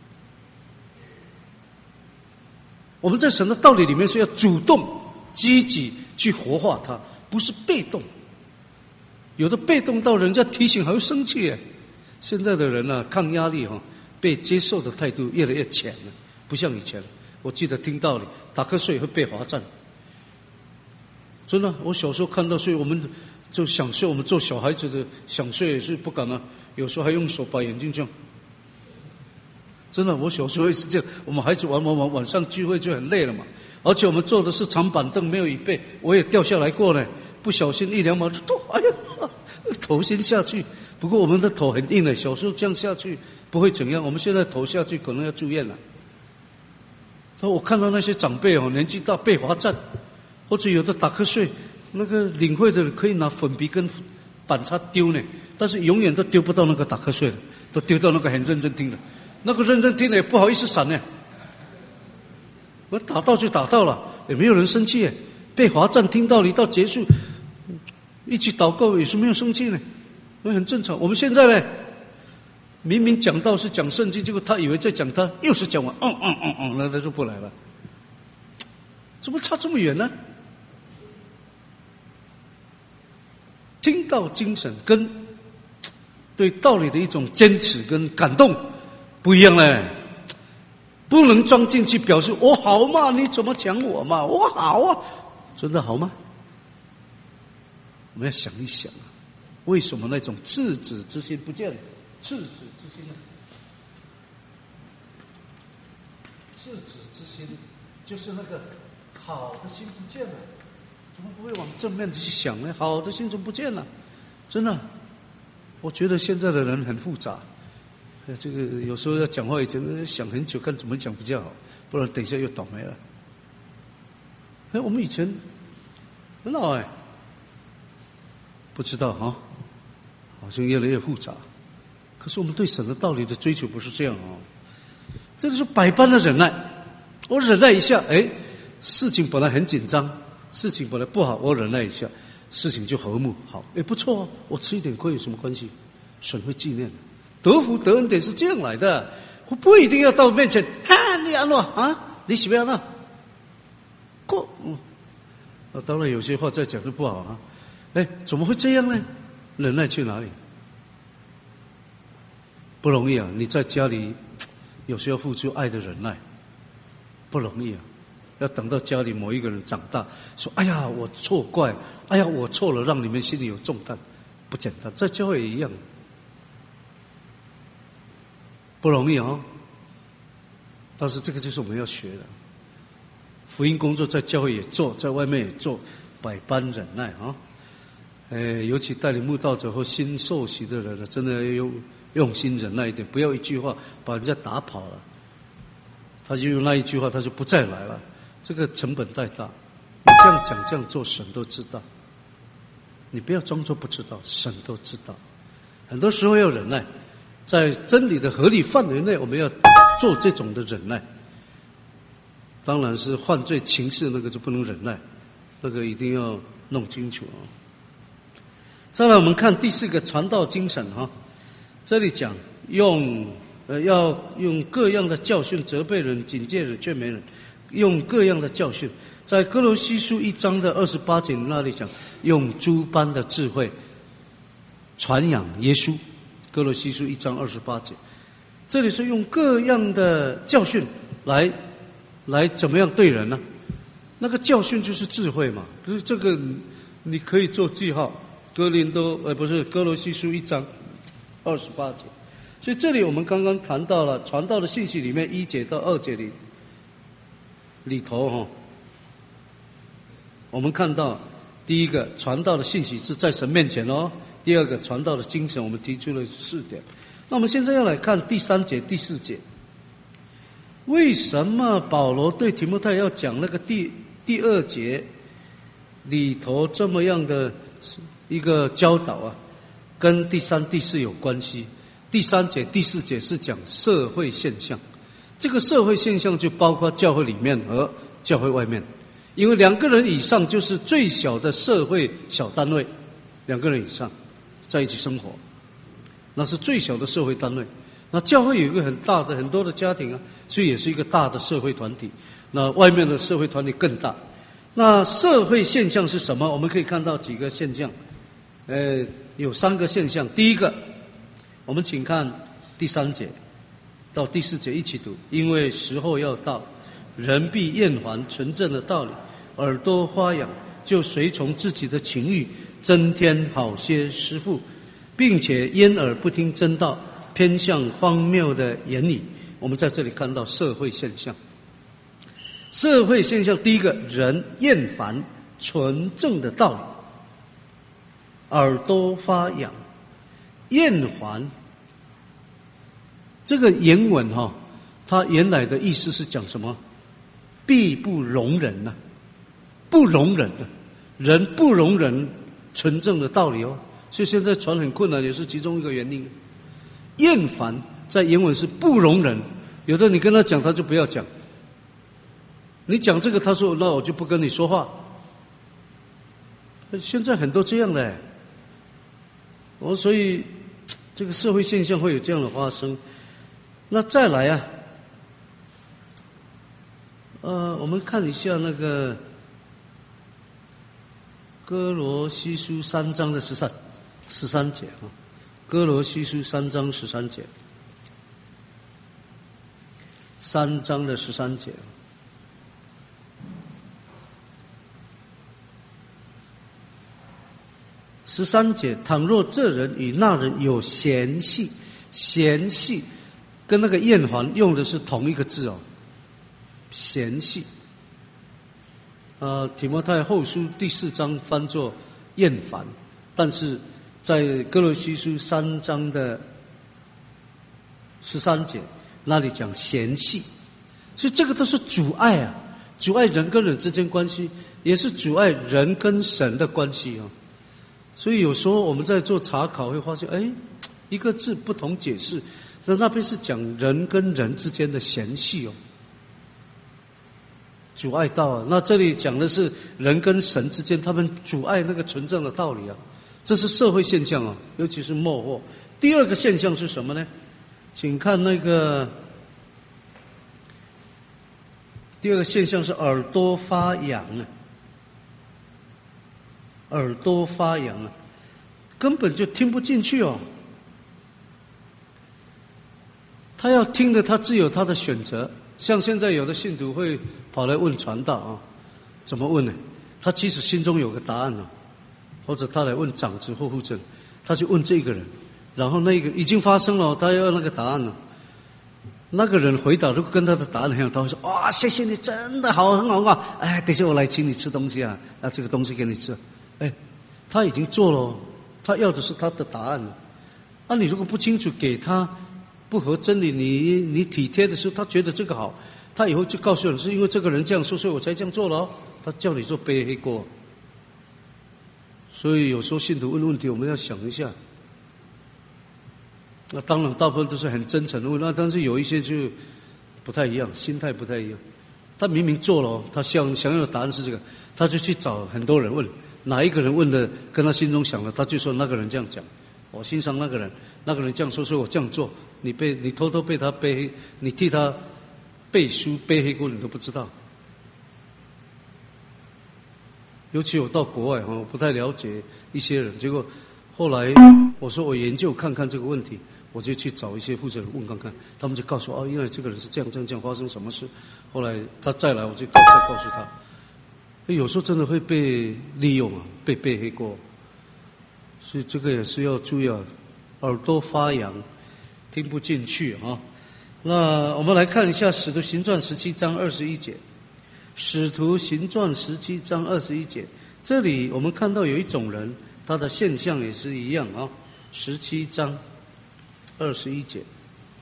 我们在神的道理里面是要主动、积极去活化它，不是被动。有的被动到人家提醒还会生气耶。现在的人啊，抗压力哈，被接受的态度越来越浅了，不像以前。我记得听道理，打瞌睡会被罚站。真的，我小时候看到睡，我们就想睡，我们做小孩子的想睡也是不敢啊，有时候还用手把眼睛这样。真的，我小时候也是这样。我们孩子玩玩玩，晚上聚会就很累了嘛， 而且我们坐的是长板凳，没有椅背，我也掉下来过呢，不小心一两毛就咚，哎呀，头先下去。不过我们的头很硬的，小时候这样下去不会怎样，我们现在头下去可能要住院了。我看到那些长辈哦，年纪大被罚站，或者有的打瞌睡，那个领会的人可以拿粉笔跟板擦丢呢，但是永远都丢不到那个打瞌睡的，都丢到那个很认真听的，那个认真听的也不好意思闪呢。我打到就打到了，也没有人生气耶。被罚站听道理到结束，一起祷告也是没有生气呢，那很正常。我们现在呢，明明讲道是讲圣经，结果他以为在讲他，又是讲完，嗯嗯嗯嗯，那他就不来了。怎么差这么远呢？听到精神跟对道理的一种坚持跟感动不一样嘞，不能装进去表示我好嘛，你怎么讲我嘛，我好啊，真的好吗？我们要想一想啊，为什么那种赤子之心不见了？赤子之心呢？赤子之心就是那个好的心不见了，怎么不会往正面的去想呢？好的心怎么不见了？真的，我觉得现在的人很复杂。这个有时候要讲话以前想很久，看怎么讲比较好，不然等一下又倒霉了。哎，我们以前很好哎，不知道哈，好像越来越复杂。可是我们对神的道理的追求不是这样哦，这是百般的忍耐。我忍耐一下，哎，事情本来很紧张，事情本来不好，我忍耐一下，事情就和睦好，哎，不错哦，我吃一点亏有什么关系？神会纪念的。得福得恩典是这样来的，我不一定要到面前，哈，你安诺啊，你喜不安诺？过，嗯，啊，当然有些话再讲就不好啊。哎，怎么会这样呢？忍耐去哪里？不容易啊！你在家里有时候付出爱的忍耐，不容易啊。要等到家里某一个人长大，说：“哎呀，我错怪，哎呀，我错了，让你们心里有重担，不简单。”在教会也一样。不容易哦，但是这个就是我们要学的。福音工作在教会也做，在外面也做，百般忍耐啊！哎，尤其带领慕道者或新受洗的人呢，真的要用用心忍耐一点，不要一句话把人家打跑了，他就用那一句话，他就不再来了，这个成本太大。你这样讲这样做，神都知道，你不要装作不知道，神都知道。很多时候要忍耐。在真理的合理范围内，我们要做这种的忍耐。当然是犯罪情事那个就不能忍耐，那个一定要弄清楚啊。再来，我们看第四个传道精神哈，这里讲用呃要用各样的教训责备人、警戒人、劝勉人，用各样的教训。在哥罗西书一章的二十八节那里讲，用诸般的智慧传扬耶稣。哥罗西书一章二十八节，这里是用各样的教训来来怎么样对人呢？那个教训就是智慧嘛。可是这个你可以做记号，哥林多呃不是哥罗西书一章二十八节。所以这里我们刚刚谈到了传道的信息里面一节到二节里里头哈，我们看到第一个传道的信息是在神面前哦。第二个传道的精神，我们提出了四点。那我们现在要来看第三节、第四节。为什么保罗对提摩太要讲那个第第二节里头这么样的一个教导啊？跟第三、第四有关系。第三节、第四节是讲社会现象，这个社会现象就包括教会里面和教会外面，因为两个人以上就是最小的社会小单位，两个人以上。在一起生活，那是最小的社会单位。那教会有一个很大的很多的家庭啊，所以也是一个大的社会团体。那外面的社会团体更大。那社会现象是什么？我们可以看到几个现象，呃，有三个现象。第一个，我们请看第三节到第四节一起读。因为时候要到，人必厌烦纯正的道理，耳朵发痒，就随从自己的情欲，增添好些师傅，并且掩耳不听真道，偏向荒谬的言语。我们在这里看到社会现象。 社会现象第一个，人厌烦纯正的道理，耳朵发痒。厌烦这个原文哈、哦，它原来的意思是讲什么？必不容忍呐、啊，不容忍的、啊，人不容忍纯正的道理哦，所以现在传很困难，也是其中一个原因。厌烦在原文是不容忍，有的你跟他讲，他就不要讲。你讲这个，他说那我就不跟你说话。现在很多这样的，哦，所以这个社会现象会有这样的发生。那再来啊，呃，我们看一下那个哥罗西书三章的十三十三节啊，哥罗西书三章十三节，三章的十三节。十三节，倘若这人与那人有嫌隙，嫌隙跟那个厌烦用的是同一个字哦，嫌隙。呃，提摩太后书第四章翻作厌烦，但是在哥罗西书三章的十三节那里讲嫌隙，所以这个都是阻碍啊，阻碍人跟人之间关系，也是阻碍人跟神的关系哦。所以有时候我们在做查考会发现，哎，一个字不同解释，那那边是讲人跟人之间的嫌隙哦，阻碍到啊。那这里讲的是人跟神之间，他们阻碍那个纯正的道理啊，这是社会现象啊，尤其是末后。第二个现象是什么呢？请看那个第二个现象是耳朵发痒啊。耳朵发痒啊，根本就听不进去哦。他要听的，他自有他的选择。像现在有的信徒会跑来问传道啊，怎么问呢？他其实心中有个答案了、啊，或者他来问长子或护者，他就问这个人，然后那个已经发生了，他要那个答案了。那个人回答如果跟他的答案很像，他会说：哇，谢谢你，真的好，很好啊！哎，等一下我来请你吃东西啊，啊，这个东西给你吃。哎，他已经做了，他要的是他的答案。那、啊、你如果不清楚给他，不合真理，你你体贴的时候，他觉得这个好，他以后就告诉你是因为这个人这样说，所以我才这样做了、哦。他叫你做背黑锅。所以有时候信徒问问题，我们要想一下。那当然，大部分都是很真诚的问，那但是有一些就不太一样，心态不太一样。他明明做了，他想想要的答案是这个，他就去找很多人问。哪一个人问的跟他心中想的，他就说那个人这样讲，我欣赏那个人，那个人这样说，所以我这样做。你被你偷偷被他背黑，你替他背书背黑锅，你都不知道。尤其我到国外哈，我不太了解一些人，结果后来我说我研究看看这个问题，我就去找一些负责人问看看，他们就告诉我哦，原来这个人是这样这样这样，发生什么事。后来他再来，我就再告诉他。有时候真的会被利用啊，被背黑锅，所以这个也是要注意啊，耳朵发痒，听不进去啊。那我们来看一下《使徒行传》十七章二十一节，《使徒行传》十七章二十一节，这里我们看到有一种人，他的现象也是一样啊。十七章二十一节，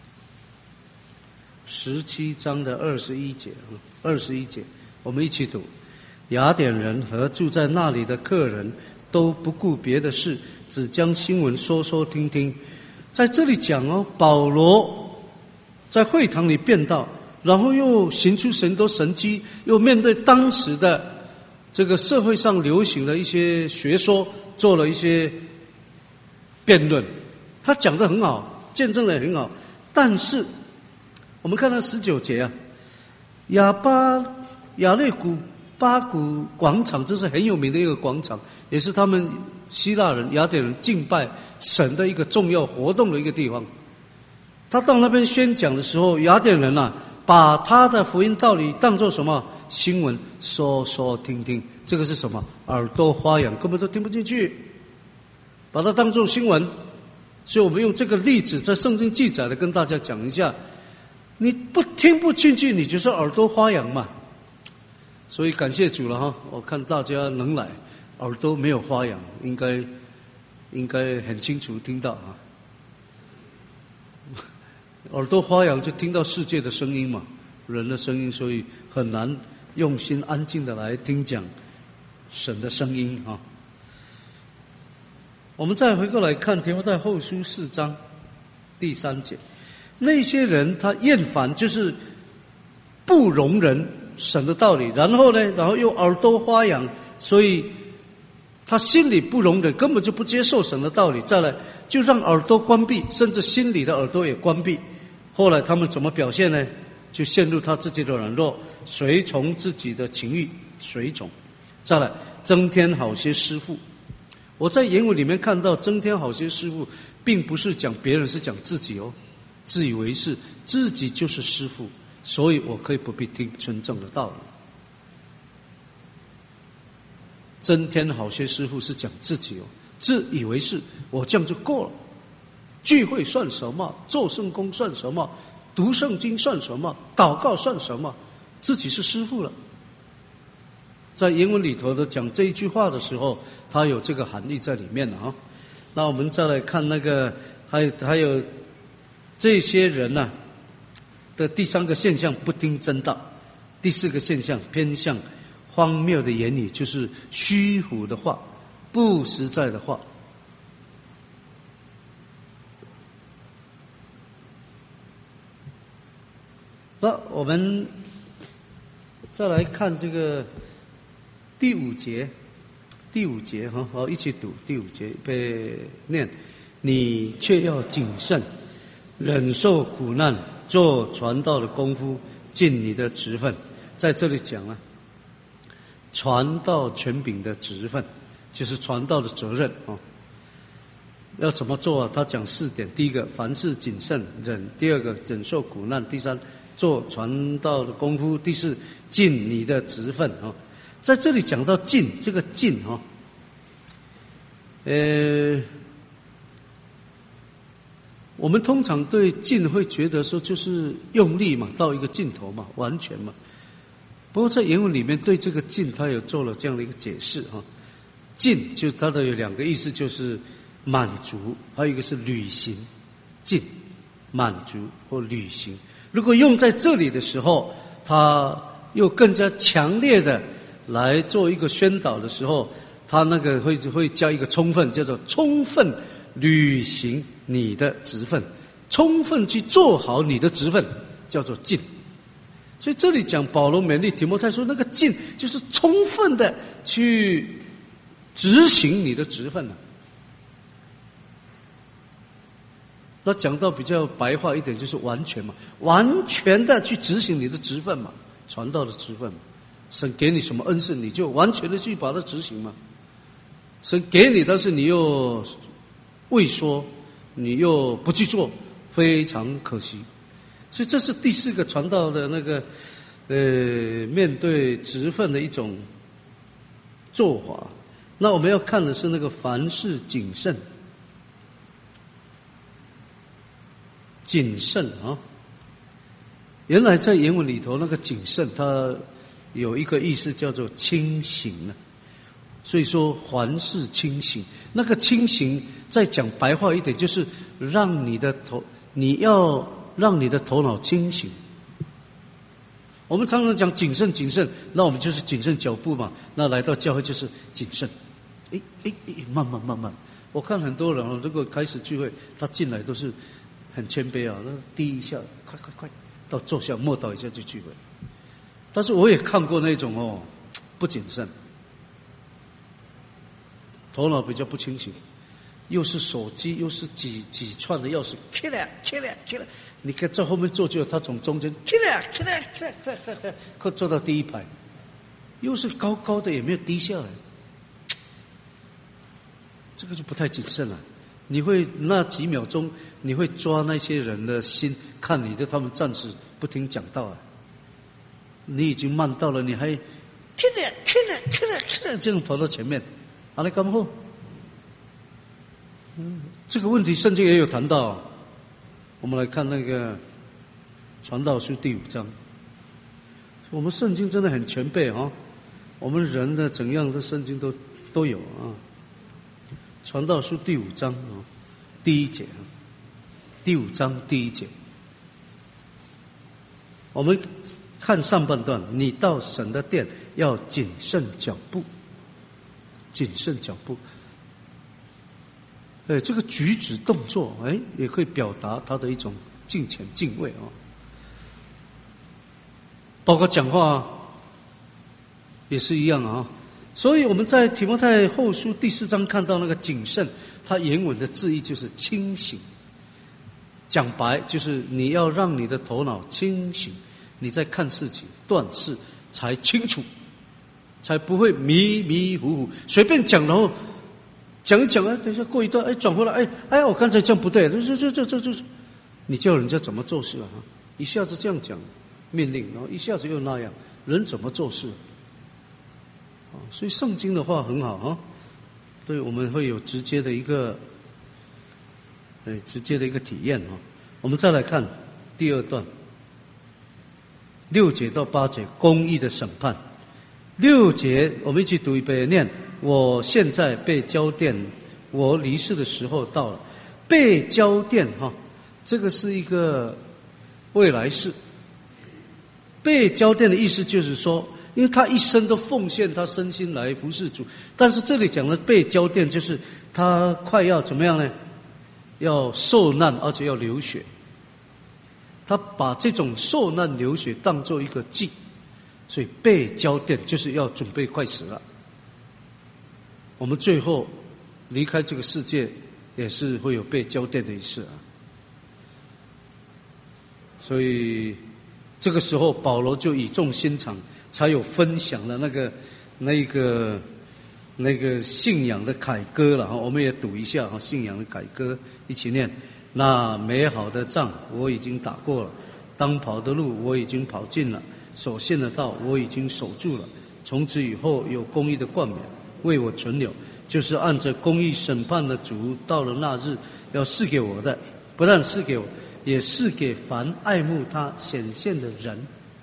十七章的二十一节啊，二十一节，我们一起读。雅典人和住在那里的客人都不顾别的事，只将新闻说说听听。在这里讲哦，保罗在会堂里辩道，然后又行出很多神迹，又面对当时的这个社会上流行的一些学说，做了一些辩论。他讲得很好，见证得很好，但是我们看到十九节啊，亚巴亚类古巴古广场，这是很有名的一个广场，也是他们希腊人、雅典人敬拜神的一个重要活动的一个地方。他到那边宣讲的时候，雅典人啊，把他的福音道理当作什么新闻说说听听，这个是什么？耳朵发痒，根本都听不进去，把它当作新闻。所以我们用这个例子，在圣经记载的跟大家讲一下，你不听不进去，你就是耳朵发痒嘛。 所以感谢主了哈！我看大家能来，耳朵没有发痒，应该应该很清楚听到啊。耳朵发痒就听到世界的声音嘛，人的声音，所以很难用心安静的来听讲神的声音啊。我们再回过来看提摩太后书四章第三节，那些人他厌烦，就是不容忍神的道理，然后呢，然后又耳朵发痒，所以他心里不容忍，根本就不接受神的道理。再来就让耳朵关闭，甚至心里的耳朵也关闭。后来他们怎么表现呢？就陷入他自己的软弱，随从自己的情欲，随从。再来增添好些师傅。我在原文里面看到增添好些师傅，并不是讲别人，是讲自己哦，自以为是，自己就是师傅，所以我可以不必听纯正的道理。增添好些师傅是讲自己哦，自以为是，我这样就够了。聚会算什么？做圣工算什么？读圣经算什么？祷告算什么？自己是师傅了。在原文里头的讲这一句话的时候，它有这个含义在里面啊。那我们再来看那个，还有还有这些人呢、啊、的第三个现象，不听真道；第四个现象，偏向荒谬的言语，就是虚浮的话、不实在的话。那我们再来看这个第五节，第五节哈，好，一起读第五节，被念。你却要谨慎，忍受苦难，做传道的功夫，尽你的职分。在这里讲了，传道权柄的职分，就是传道的责任啊。要怎么做啊？他讲四点：第一个，凡事谨慎忍；第二个，忍受苦难；第三，做传道的功夫；第四，尽你的职分啊。在这里讲到尽，这个尽哈，呃，我们通常对尽会觉得说就是用力嘛，到一个尽头嘛，完全嘛。不过在原文里面对这个尽，他有做了这样的一个解释哈。尽就它的有两个意思，就是满足，还有一个是履行。尽，满足或履行。如果用在这里的时候，他又更加强烈的来做一个宣导的时候，他那个会会加一个充分，叫做充分履行你的职分，充分去做好你的职分，叫做尽。所以这里讲保罗勉励提摩太说，那个尽就是充分的去执行你的职分了。那讲到比较白话一点，就是完全嘛，完全的去执行你的职分嘛，传道的职分嘛。神给你什么恩赐，你就完全的去把它执行嘛。神给你，但是你又畏缩，你又不去做，非常可惜。所以这是第四个传道的那个呃，面对职分的一种做法。那我们要看的是那个凡事谨慎，谨慎啊。原来在原文里头，那个谨慎，它有一个意思叫做清醒呢。所以说凡事清醒，那个清醒再讲白话一点，就是让你的头，你要让你的头脑清醒。我们常常讲谨慎谨慎，那我们就是谨慎脚步嘛。那来到教会就是谨慎，诶诶诶，慢慢慢慢。我看很多人哦，如果开始聚会，他进来都是很谦卑啊，那第一下，快快快，到坐下默祷一下就聚会。但是我也看过那种哦，不谨慎，头脑比较不清醒，又是手机，又是几几串的钥匙 ，kill it kill it kill it， 你看在后面坐就他从中间 kill it kill it kill it kill it， 快坐到第一排，又是高高的也没有低下来，这个就不太谨慎了。你会那几秒钟，你会抓那些人的心，看你的他们暂时不听讲道啊。你已经慢到了，你还 kill it kill it kill it kill it 这样跑到前面，啊，你干后？嗯，这个问题圣经也有谈到。我们来看那个传道书第五章， 我们圣经真的很全备啊，我们人的怎样的圣经都都有啊。传道书第五章啊，第一节，第五章第一节，我们看上半段，你到神的殿要谨慎脚步，谨慎脚步。哎，这个举止动作，哎，也可以表达他的一种敬虔敬畏啊。包括讲话也是一样啊。所以我们在提摩太后书第四章看到那个谨慎，它原文的字义就是清醒。讲白就是你要让你的头脑清醒，你在看事情断事才清楚，才不会迷迷糊糊随便讲，然后讲一讲啊，等一下过一段，哎，转回来，哎哎，我刚才这样不对，这这这这这，你叫人家怎么做事啊？一下子这样讲命令，然后一下子又那样，人怎么做事？啊，所以圣经的话很好啊，对我们会有直接的一个，对直接的一个体验啊。我们再来看第二段，六节到八节，公义的审判。六节我们一起读一遍，念。我现在被交奠，我离世的时候到了。被交奠哈，这个是一个未来式。被交奠的意思就是说，因为他一生都奉献他身心来服侍主，但是这里讲的被交奠，就是他快要怎么样呢？要受难，而且要流血。他把这种受难流血当作一个祭，所以被交奠就是要准备快死了。我们最后离开这个世界，也是会有被交奠的一事啊。所以这个时候，保罗就语重心长，才有分享了那个、那个、那个信仰的凯歌了哈。我们也读一下哈，信仰的凯歌，一起念：那美好的仗我已经打过了，当跑的路我已经跑尽了，所献的道我已经守住了。从此以后，有公义的冠冕为我存留，就是按着公义审判的主，到了那日要赐给我的，不但赐给我，也赐给凡爱慕他显现的人。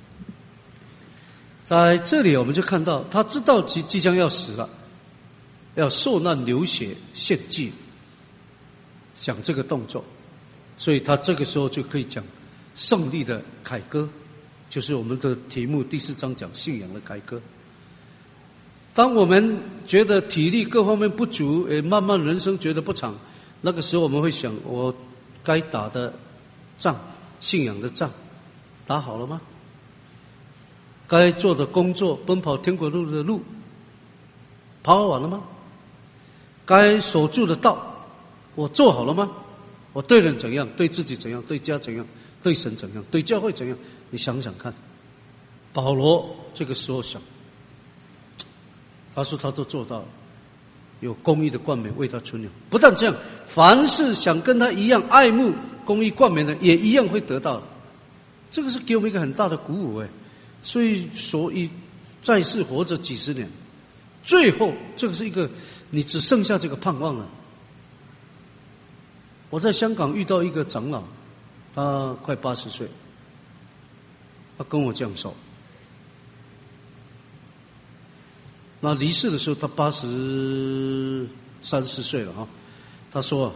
在这里我们就看到，他知道即即将要死了，要受难流血献祭，讲这个动作，所以他这个时候就可以讲胜利的凯歌，就是我们的题目第四章讲信仰的凯歌。当我们觉得体力各方面不足，诶，慢慢人生觉得不长，那个时候我们会想，我该打的仗，信仰的仗，打好了吗？该做的工作，奔跑天国路的路，跑完了吗？该守住的道，我做好了吗？我对人怎样，对自己怎样，对家怎样，对神怎样，对教会怎样？你想想看，保罗这个时候想，他说他都做到了，有公义的冠冕为他存留。不但这样，凡是想跟他一样爱慕公义冠冕的，也一样会得到。这个是给我们一个很大的鼓舞哎。所以，所以在世活着几十年，最后这个是一个你只剩下这个盼望了。我在香港遇到一个长老，他快八十岁，他跟我这样说。那离世的时候，他八十三四岁了哈。他说：“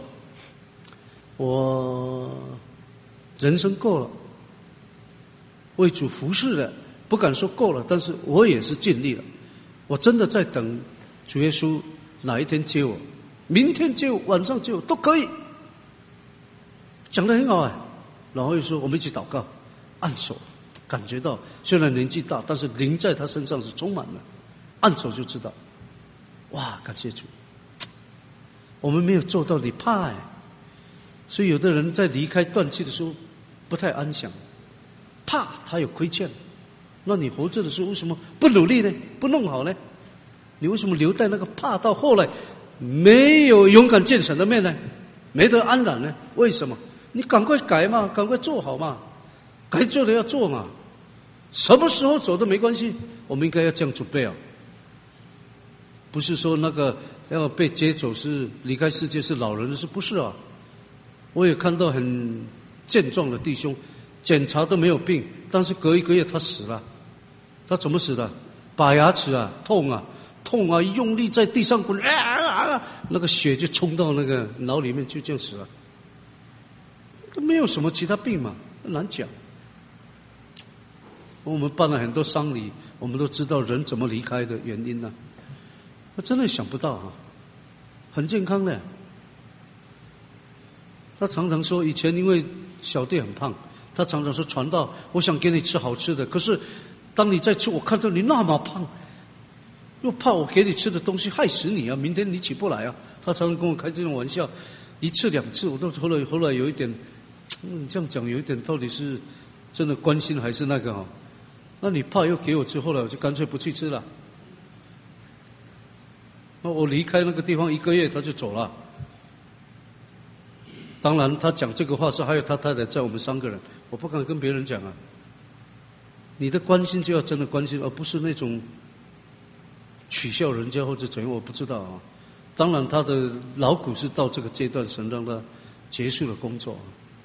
我人生够了，为主服侍了，不敢说够了，但是我也是尽力了。我真的在等主耶稣哪一天接我，明天接我，晚上接我都可以。”讲得很好哎。然后又说：“我们一起祷告，按手，感觉到虽然年纪大，但是灵在他身上是充满了。”按手就知道，哇！感谢主，我们没有做到，你怕哎，所以有的人在离开断气的时候不太安详，怕他有亏欠。那你活着的时候为什么不努力呢？不弄好呢？你为什么留在那个怕到后来没有勇敢见神的面呢？没得安然呢？为什么？你赶快改嘛，赶快做好嘛，该做的要做嘛。什么时候走都没关系，我们应该要这样准备啊。不是说那个要被接走是离开世界是老人的事，不是啊。我也看到很健壮的弟兄，检查都没有病，但是隔一个月他死了， 他怎么死的？拔牙齿啊，痛啊，痛啊，用力在地上滚，啊啊啊，那个血就冲到那个脑里面，就这样死了。都没有什么其他病嘛，难讲。我们办了很多丧礼，我们都知道人怎么离开的原因呢、啊？我真的想不到啊，很健康的。他常常说，以前因为小弟很胖，他常常说传道，我想给你吃好吃的，可是当你在吃，我看到你那么胖，又怕我给你吃的东西害死你啊，明天你起不来啊。他常常跟我开这种玩笑，一次两次，我都后来后来有一点，嗯，这样讲有一点到底是真的关心还是那个啊？那你怕又给我吃，后来我就干脆不去吃了。那我离开那个地方一个月，他就走了。当然，他讲这个话是还有他太太在，我们三个人，我不敢跟别人讲啊。你的关心就要真的关心，而不是那种取笑人家或者怎样，我不知道啊。当然，他的劳苦是到这个阶段，神让他结束了工作。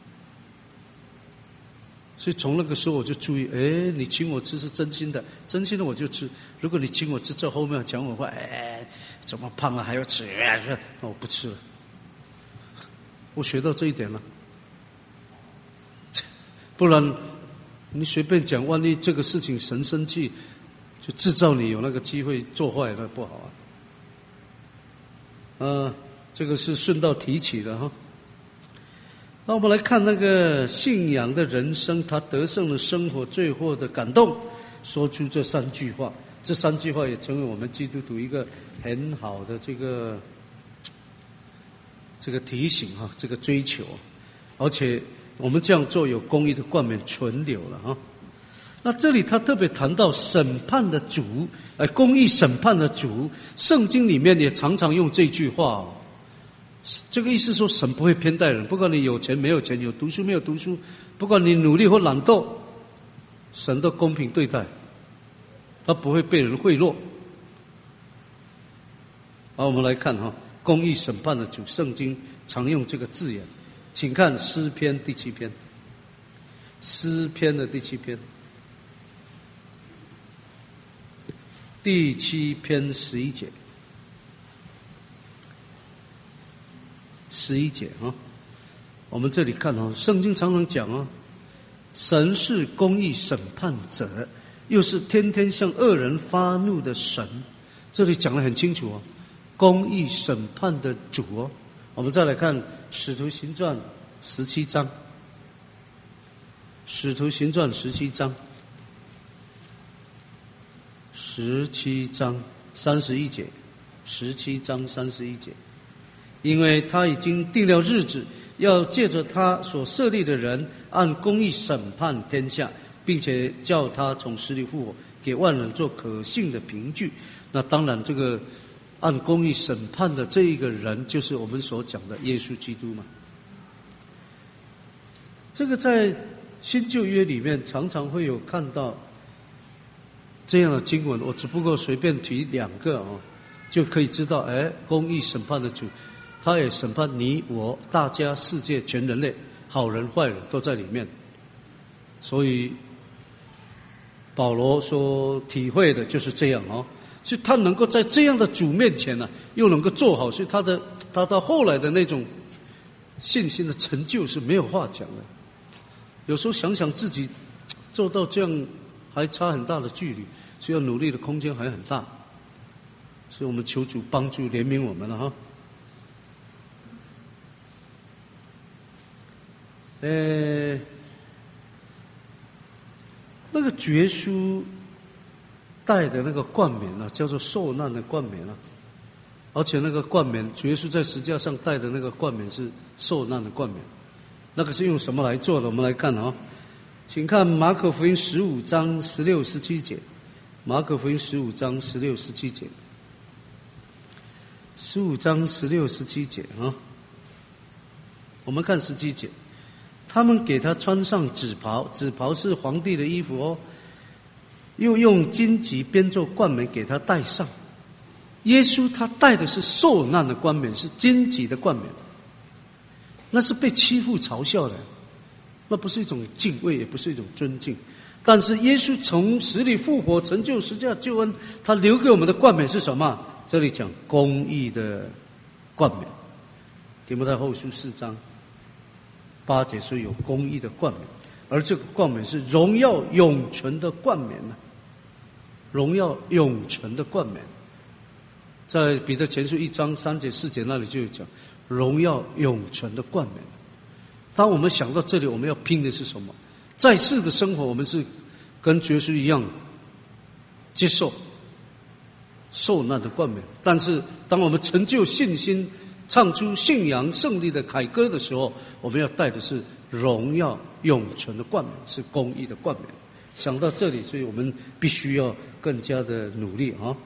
所以从那个时候我就注意，哎，你请我吃是真心的，真心的我就吃。如果你请我吃，在后面讲我话，哎，怎么胖啊还要吃，那我不吃了。我学到这一点了，不然你随便讲，万一这个事情神生气，就制造你有那个机会做坏，那不好啊。呃，这个是顺道提起的哈。那我们来看那个信仰的人生，他得胜的生活最后的感动，说出这三句话。这三句话也成为我们基督徒一个很好的这个这个提醒哈，这个追求，而且我们这样做有公义的冠冕存留了哈。那这里他特别谈到审判的主，哎，公义审判的主，圣经里面也常常用这句话哦。这个意思说，神不会偏待人，不管你有钱没有钱，有读书没有读书，不管你努力或懒惰，神都公平对待，他不会被人贿赂。好，我们来看哈，公义审判的主，圣经常用这个字眼，请看诗篇第七篇，诗篇的第七篇，第七篇十一节。十一节啊，我们这里看啊，圣经常常讲啊，神是公义审判者，又是天天向恶人发怒的神。这里讲得很清楚啊，公义审判的主哦。我们再来看使徒行传十七章，使徒行传十七章，十七章三十一节，十七章三十一节。因为他已经定了日子，要借着他所设立的人，按公义审判天下，并且叫他从死里复活，给万人做可信的凭据。那当然，这个按公义审判的这一个人，就是我们所讲的耶稣基督嘛。这个在新旧约里面常常会有看到这样的经文，我只不过随便提两个哦，就可以知道，哎，公义审判的主。他也审判你我大家世界全人类，好人坏人都在里面。所以保罗所体会的就是这样哦，所以他能够在这样的主面前呢、啊，又能够做好，所以他的他到后来的那种信心的成就是没有话讲的。有时候想想自己做到这样还差很大的距离，所以要努力的空间还很大。所以我们求主帮助怜悯我们了哈。呃，那个绝书带的那个冠冕啊，叫做受难的冠冕啊，而且那个冠冕，绝书在十字架上带的那个冠冕是受难的冠冕，那个是用什么来做的？我们来看啊，请看马可福音十五章十六、十七节，马可福音十五章十六、十七节，十五章十六、十七节啊，我们看十七节。他们给他穿上紫袍，紫袍是皇帝的衣服哦，又用荆棘编做冠冕给他戴上。耶稣他戴的是受难的冠冕，是荆棘的冠冕，那是被欺负嘲笑的，那不是一种敬畏，也不是一种尊敬。 但是耶稣从死里复活，成就十字架救恩，他留给我们的冠冕是什么？这里讲公义的冠冕。提摩太后书四章八节说有公义的冠冕，而这个冠冕是荣耀永存的冠冕呢、啊。荣耀永存的冠冕，在彼得前书一章三节四节那里就有讲荣耀永存的冠冕。当我们想到这里，我们要拼的是什么？在世的生活，我们是跟耶稣一样接受受难的冠冕，但是当我们成就信心，唱出信仰胜利的凯歌的时候，我们要带的是荣耀永存的冠冕，是公义的冠冕。想到这里，所以我们必须要更加的努力啊！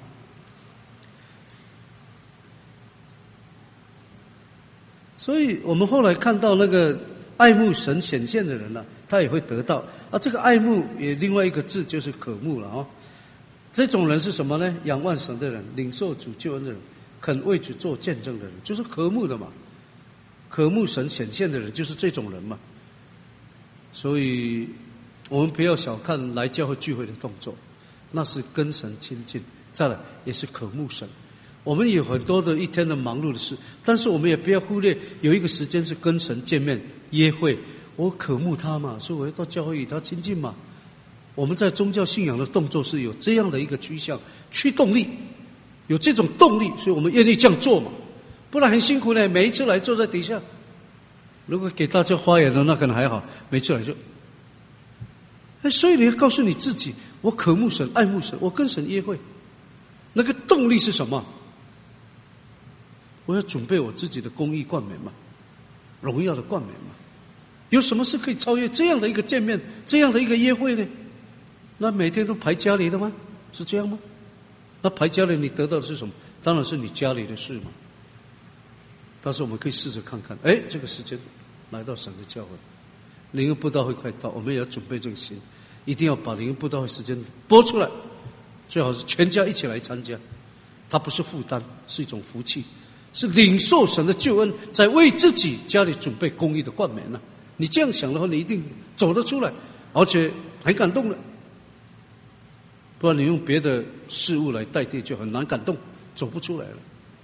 所以我们后来看到那个爱慕神显现的人呢、啊，他也会得到啊。这个爱慕也另外一个字就是渴慕了啊。这种人是什么呢？仰望神的人，领受主救恩的人，肯为主做见证的人，就是渴慕的嘛。渴慕神显现的人就是这种人嘛。所以我们不要小看来教会聚会的动作，那是跟神亲近，再来也是渴慕神。我们有很多的一天的忙碌的事，但是我们也不要忽略有一个时间是跟神见面约会。我渴慕他嘛，所以我要到教会与他亲近嘛。我们在宗教信仰的动作是有这样的一个趋向、驱动力，有这种动力，所以我们愿意这样做嘛。不然很辛苦呢，每一次来坐在底下，如果给大家花园的那可能还好，每次来就，哎，所以你要告诉你自己，我渴慕神、爱慕神，我跟神约会，那个动力是什么？我要准备我自己的公义冠冕嘛，荣耀的冠冕嘛。有什么事可以超越这样的一个见面，这样的一个约会呢？那每天都排家里的吗？是这样吗？那排家里你得到的是什么？当然是你家里的事嘛。但是我们可以试着看看，哎，这个时间来到神的教会，灵恩布道会快到，我们也要准备这个心，一定要把灵恩布道会时间拨出来，最好是全家一起来参加。它不是负担，是一种福气，是领受神的救恩，在为自己家里准备公义的冠冕呢、啊。你这样想的话，你一定走得出来，而且很感动的。不然你用别的事物来代替，就很难感动，走不出来了。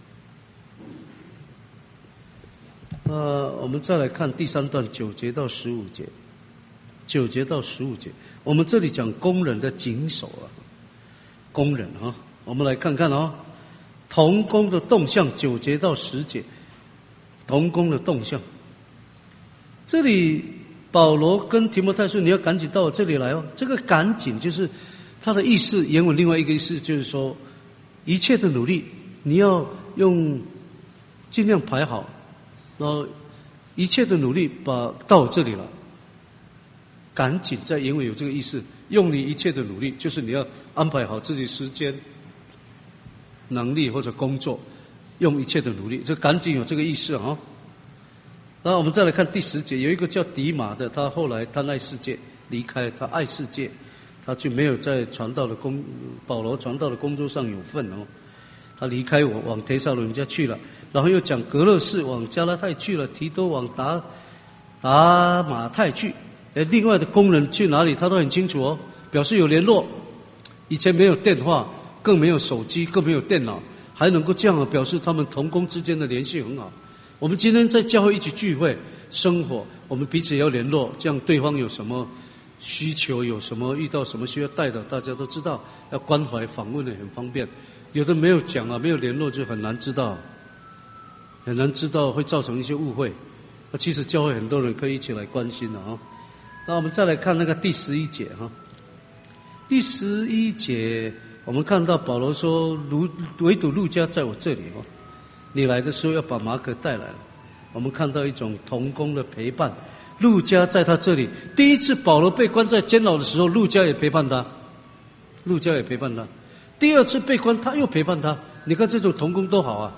呃，我们再来看第三段九节到十五节，九节到十五节，我们这里讲工人的谨守啊，工人啊，我们来看看啊、哦，同工的动向，九节到十节，同工的动向。这里保罗跟提摩太说：“你要赶紧到我这里来哦。”这个“赶紧”就是他的意思，原文另外一个意思就是说，一切的努力你要用尽量排好，然后一切的努力把到我这里来。赶紧在原文有这个意思，用你一切的努力，就是你要安排好自己时间、能力或者工作，用一切的努力。这赶紧有这个意思啊。然后我们再来看第十节，有一个叫迪马的，他后来贪爱世界，离开，他爱世界，他就没有在传道的工保罗传道的工作上有份哦。他离开我，往帖撒罗尼迦去了，然后又讲格勒士往加拉太去了，提多往达达马太去。哎，另外的工人去哪里，他都很清楚哦，表示有联络。以前没有电话，更没有手机，更没有电脑，还能够这样表示他们同工之间的联系很好。我们今天在教会一起聚会生活，我们彼此也要联络，这样对方有什么需求，有什么遇到什么需要带的，大家都知道，要关怀访问的很方便。有的没有讲啊，没有联络就很难知道，很难知道，会造成一些误会。那其实教会很多人可以一起来关心的啊。那我们再来看那个第十一节哈，第十一节我们看到保罗说，唯独路加在我这里哦，你来的时候要把马可带来。我们看到一种同工的陪伴，路加在他这里。第一次保罗被关在监牢的时候，路加也陪伴他，路加也陪伴他。第二次被关，他又陪伴他。你看这种同工多好啊！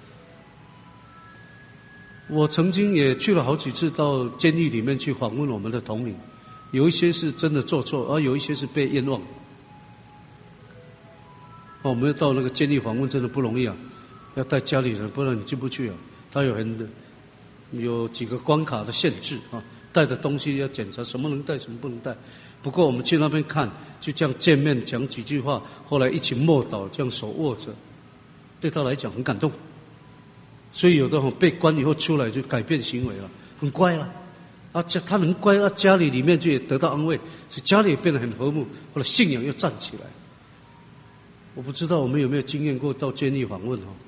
我曾经也去了好几次到监狱里面去访问我们的同龄，有一些是真的做错，而有一些是被冤枉。我们要到那个监狱访问真的不容易啊，要带家里人，不然你进不去啊。他有很有几个关卡的限制啊， 带的东西要检查，什么能带，什么不能带。不过我们去那边看，就这样见面讲几句话，后来一起默祷，这样手握着，对他来讲很感动。所以有的被关以后出来就改变行为了，很乖了。啊，家他很乖，啊，家里里面就也得到安慰，所以家里也变得很和睦，后来信仰又站起来。我不知道我们有没有经验过到监狱访问哦，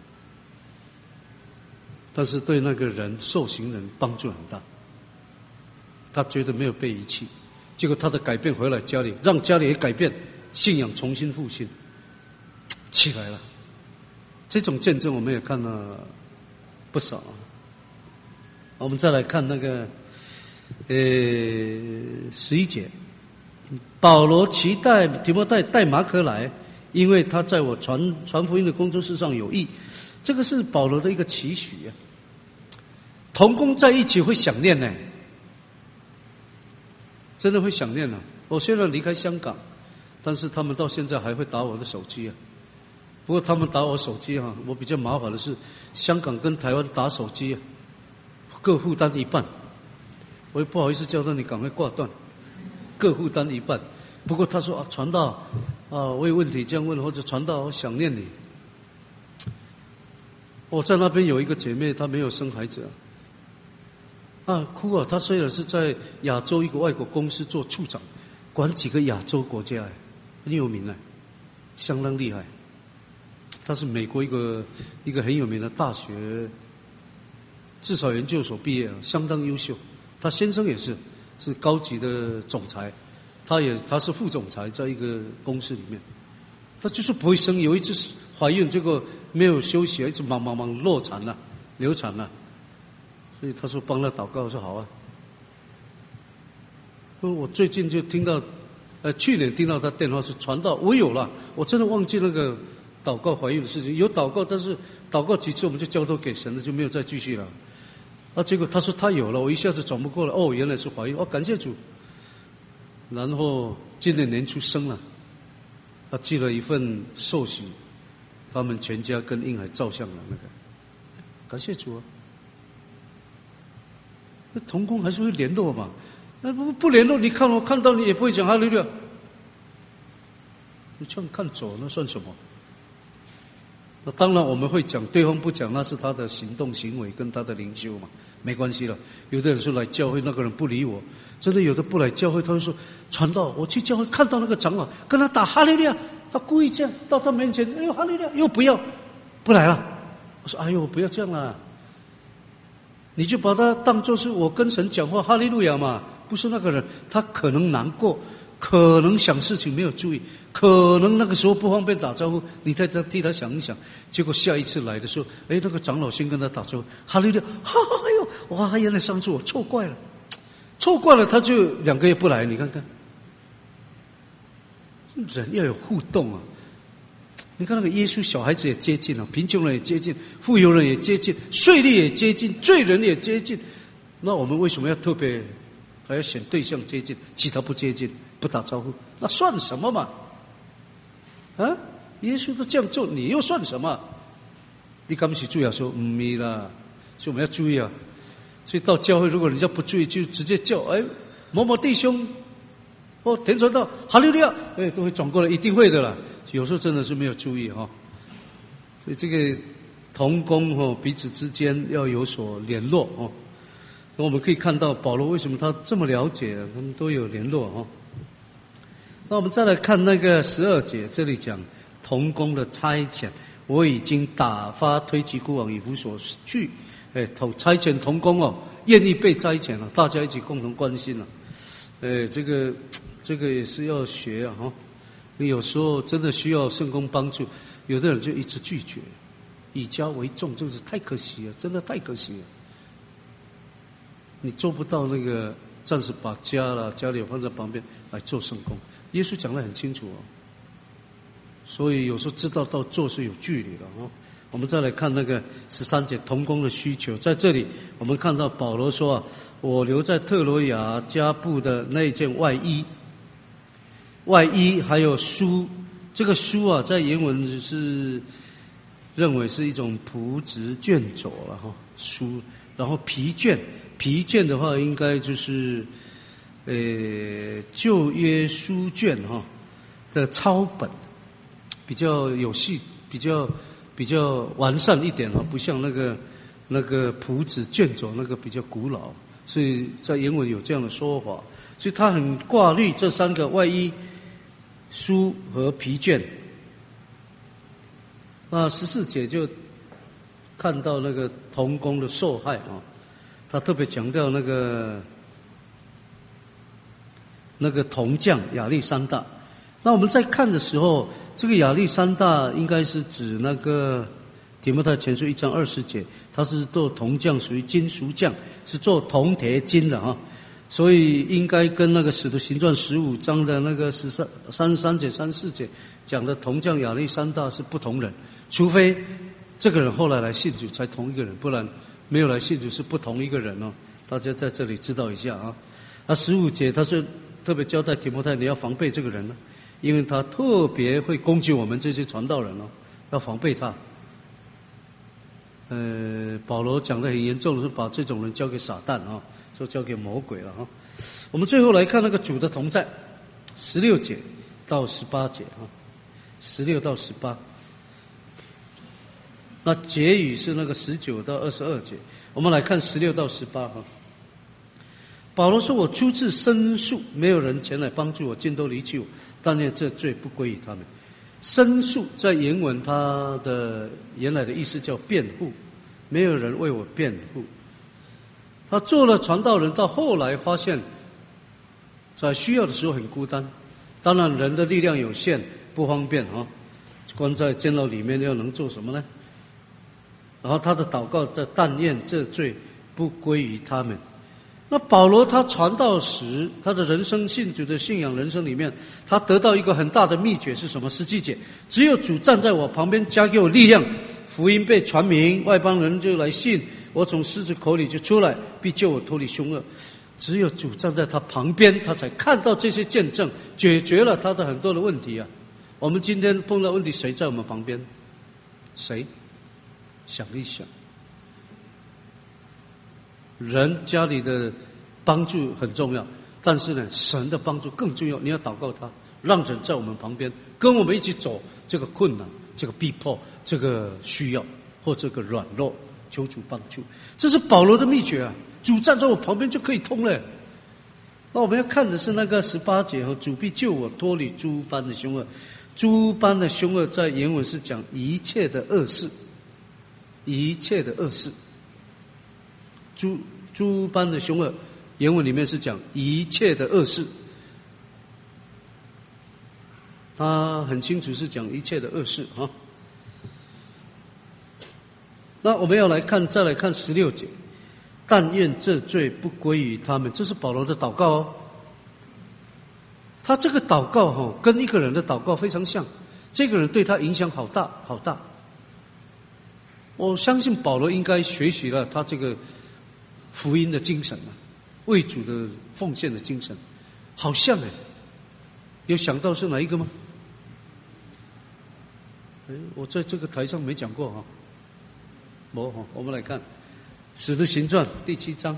但是对那个人受刑人帮助很大。他觉得没有被遗弃，结果他的改变回来家里，让家里也改变，信仰重新复兴起来了。这种见证我们也看了不少。我们再来看那个呃十一节，保罗期待提摩太带马可来，因为他在我传传福音的工作事上有益。这个是保罗的一个期许啊。同工在一起会想念呢，真的会想念啊。我虽然离开香港，但是他们到现在还会打我的手机啊。不过他们打我手机啊，我比较麻烦的是，香港跟台湾打手机啊，各负担一半。我也不好意思叫他你赶快挂断，各负担一半。不过他说啊，传道啊，我有问题这样问，或者传道我想念你。我在那边有一个姐妹，她没有生孩子啊，啊哭啊！她虽然是在亚洲一个外国公司做处长，管几个亚洲国家，很有名啊，相当厉害。她是美国一个一个很有名的大学，至少研究所毕业，相当优秀。她先生也是是高级的总裁，她也她是副总裁，在一个公司里面。她就是不会生，有一次怀孕，结果没有休息，一直忙忙忙落产了，流产了。所以她说帮她祷告，我说好啊。我最近就听到，呃，去年听到她电话是传道，我有了，我真的忘记那个祷告怀孕的事情，有祷告，但是祷告几次我们就交托给神了，就没有再继续了。啊，结果她说她有了，我一下子转不过来，哦，原来是怀孕，哦，感谢主。然后今年年初生了，她寄了一份寿喜，他们全家跟婴孩照相了那个，感谢主啊。那同工还是会联络嘛，那不不联络，你看我看到你也不会讲哈利路亚，你这样看走那算什么？那当然我们会讲，对方不讲，那是他的行动行为跟他的灵修嘛，没关系了。有的人说来教会，那个人不理我，真的有的不来教会，他会说传道，我去教会看到那个长老跟他打哈利路亚，他故意这样到他面前，哎呦哈利路亚，又不要不来了。我说哎呦不要这样啦，你就把他当作是我跟神讲话哈利路亚嘛，不是那个人，他可能难过。可能想事情没有注意，可能那个时候不方便打招呼，你再替他想一想。结果下一次来的时候，哎，那个长老先跟他打招呼，哈利路亚，哎呦，哇，原来上次我错怪了，错怪了，他就两个月不来，你看看，人要有互动啊。你看那个耶稣，小孩子也接近了，贫穷人也接近，富有人也接近，税吏也接近，罪人也接近。那我们为什么要特别还要选对象接近，其他不接近？不打招呼，那算什么嘛？啊，耶稣都这样做，你又算什么？你敢不是注意啊？说唔係啦，所以我们要注意啊。所以到教会，如果人家不注意，就直接叫哎某某弟兄，哦田传道，哈利路亚，哎都会转过来，一定会的啦。有时候真的是没有注意哈、哦，所以这个同工哦彼此之间要有所联络哦。那我们可以看到保罗为什么他这么了解，他们都有联络哦。那我们再来看那个十二节，这里讲同工的差遣，我已经打发推己姑往以弗所去，哎，同差遣同工哦，愿意被差遣了，大家一起共同关心了，哎，这个这个也是要学啊哈。你有时候真的需要圣工帮助，有的人就一直拒绝，以家为重，这个是太可惜了，真的太可惜了。你做不到那个，暂时把家啦、家里放在旁边来做圣工。耶稣讲得很清楚哦，所以有时候知道到做是有距离的哦。我们再来看那个十三节同工的需求，在这里我们看到保罗说啊，我留在特罗亚加布的那一件外衣，外衣还有书，这个书啊，在原文是认为是一种仆职卷轴了哈，书，然后皮卷， 皮卷的话，应该就是呃旧约书卷哈、哦、的抄本，比较有序，比较比较完善一点哈，不像那个那个谱子卷轴那个比较古老，所以在原文有这样的说法，所以他很挂虑这三个外衣书和皮卷。那十四节就看到那个童工的受害啊，他特别强调那个那个铜匠亚历山大。那我们在看的时候，这个亚历山大应该是指那个提摩太前书一章二十节，他是做铜匠，属于金属匠，是做铜铁金的哈，所以应该跟那个使徒行传十五章的那个十三三十三节、三十四节讲的铜匠亚历山大是不同人，除非这个人后来来信主才同一个人，不然没有来信主是不同一个人哦。大家在这里知道一下啊。那十五节他是特别交代提摩太，你要防备这个人呢，因为他特别会攻击我们这些传道人哦，要防备他。呃，保罗讲得很严重的是把这种人交给撒旦啊，说交给魔鬼了啊。我们最后来看那个主的同在，十六节到十八节啊，十六到十八。那结语是那个十九到二十二节，我们来看十六到十八哈。保罗说：“我初次申诉，没有人前来帮助我，尽都离弃我，但愿这罪不归于他们。”申诉在原文它的原来的意思叫辩护，没有人为我辩护。他做了传道人，到后来发现，在需要的时候很孤单。当然，人的力量有限，不方便啊。关在监牢里面，要能做什么呢？然后他的祷告在但愿这罪不归于他们。那保罗他传道时，他的人生信主的信仰人生里面，他得到一个很大的秘诀是什么？十七节，只有主站在我旁边，加给我力量，福音被传明，外邦人就来信，我从狮子口里就出来，必救我脱离凶恶。只有主站在他旁边，他才看到这些见证，解决了他的很多的问题啊。我们今天碰到问题，谁在我们旁边？谁？想一想，人家里的帮助很重要，但是呢，神的帮助更重要。你要祷告他，让人在我们旁边，跟我们一起走这个困难、这个逼迫、这个需要或这个软弱，求主帮助。这是保罗的秘诀啊！主站在我旁边就可以通了。那我们要看的是那个十八节和主必救我脱离诸般的凶恶。诸般的凶恶在原文是讲一切的恶事。一切的恶事，诸诸般的凶恶，原文里面是讲一切的恶事，他很清楚是讲一切的恶事哈。那我们要来看，再来看十六节，但愿这罪不归于他们，这是保罗的祷告哦。他这个祷告哈，跟一个人的祷告非常像，这个人对他影响好大好大。我相信保罗应该学习了他这个福音的精神啊，为主的奉献的精神，好像哎，有想到是哪一个吗？哎，我在这个台上没讲过哈。没哈，我们来看《使徒行传》第七章，《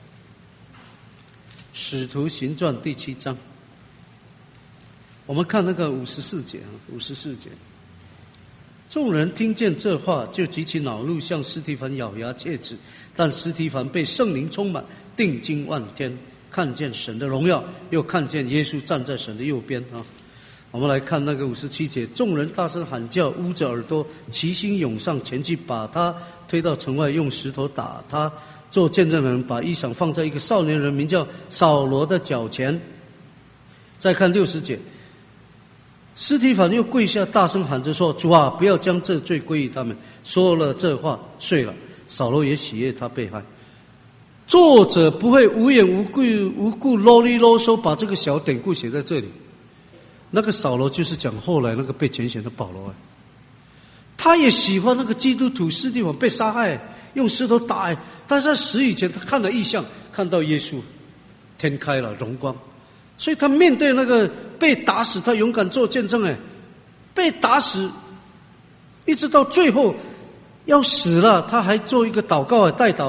使徒行传》第七章，我们看那个五十四节啊，五十四节。众人听见这话，就极其恼怒，向司提反咬牙切齿。但司提反被圣灵充满，定睛望天，看见神的荣耀，又看见耶稣站在神的右边啊。我们来看那个五十七节，众人大声喊叫，捂着耳朵，齐心涌上前去，把他推到城外，用石头打他。做见证的人把衣裳放在一个少年人名叫扫罗的脚前。再看六十节。司提反又跪下，大声喊着说：“主啊，不要将这罪归于他们。”说了这话，睡了。扫罗也喜悦他被害。作者不会无缘无故、无故啰里啰嗦把这个小典故写在这里。那个扫罗就是讲后来那个被拣选的保罗啊，他也喜欢那个基督徒司提反被杀害，用石头打。但是在死以前，他看了异象，看到耶稣，天开了，荣光。所以他面对那个被打死，他勇敢做见证哎，被打死，一直到最后要死了，他还做一个祷告哎，代祷哎，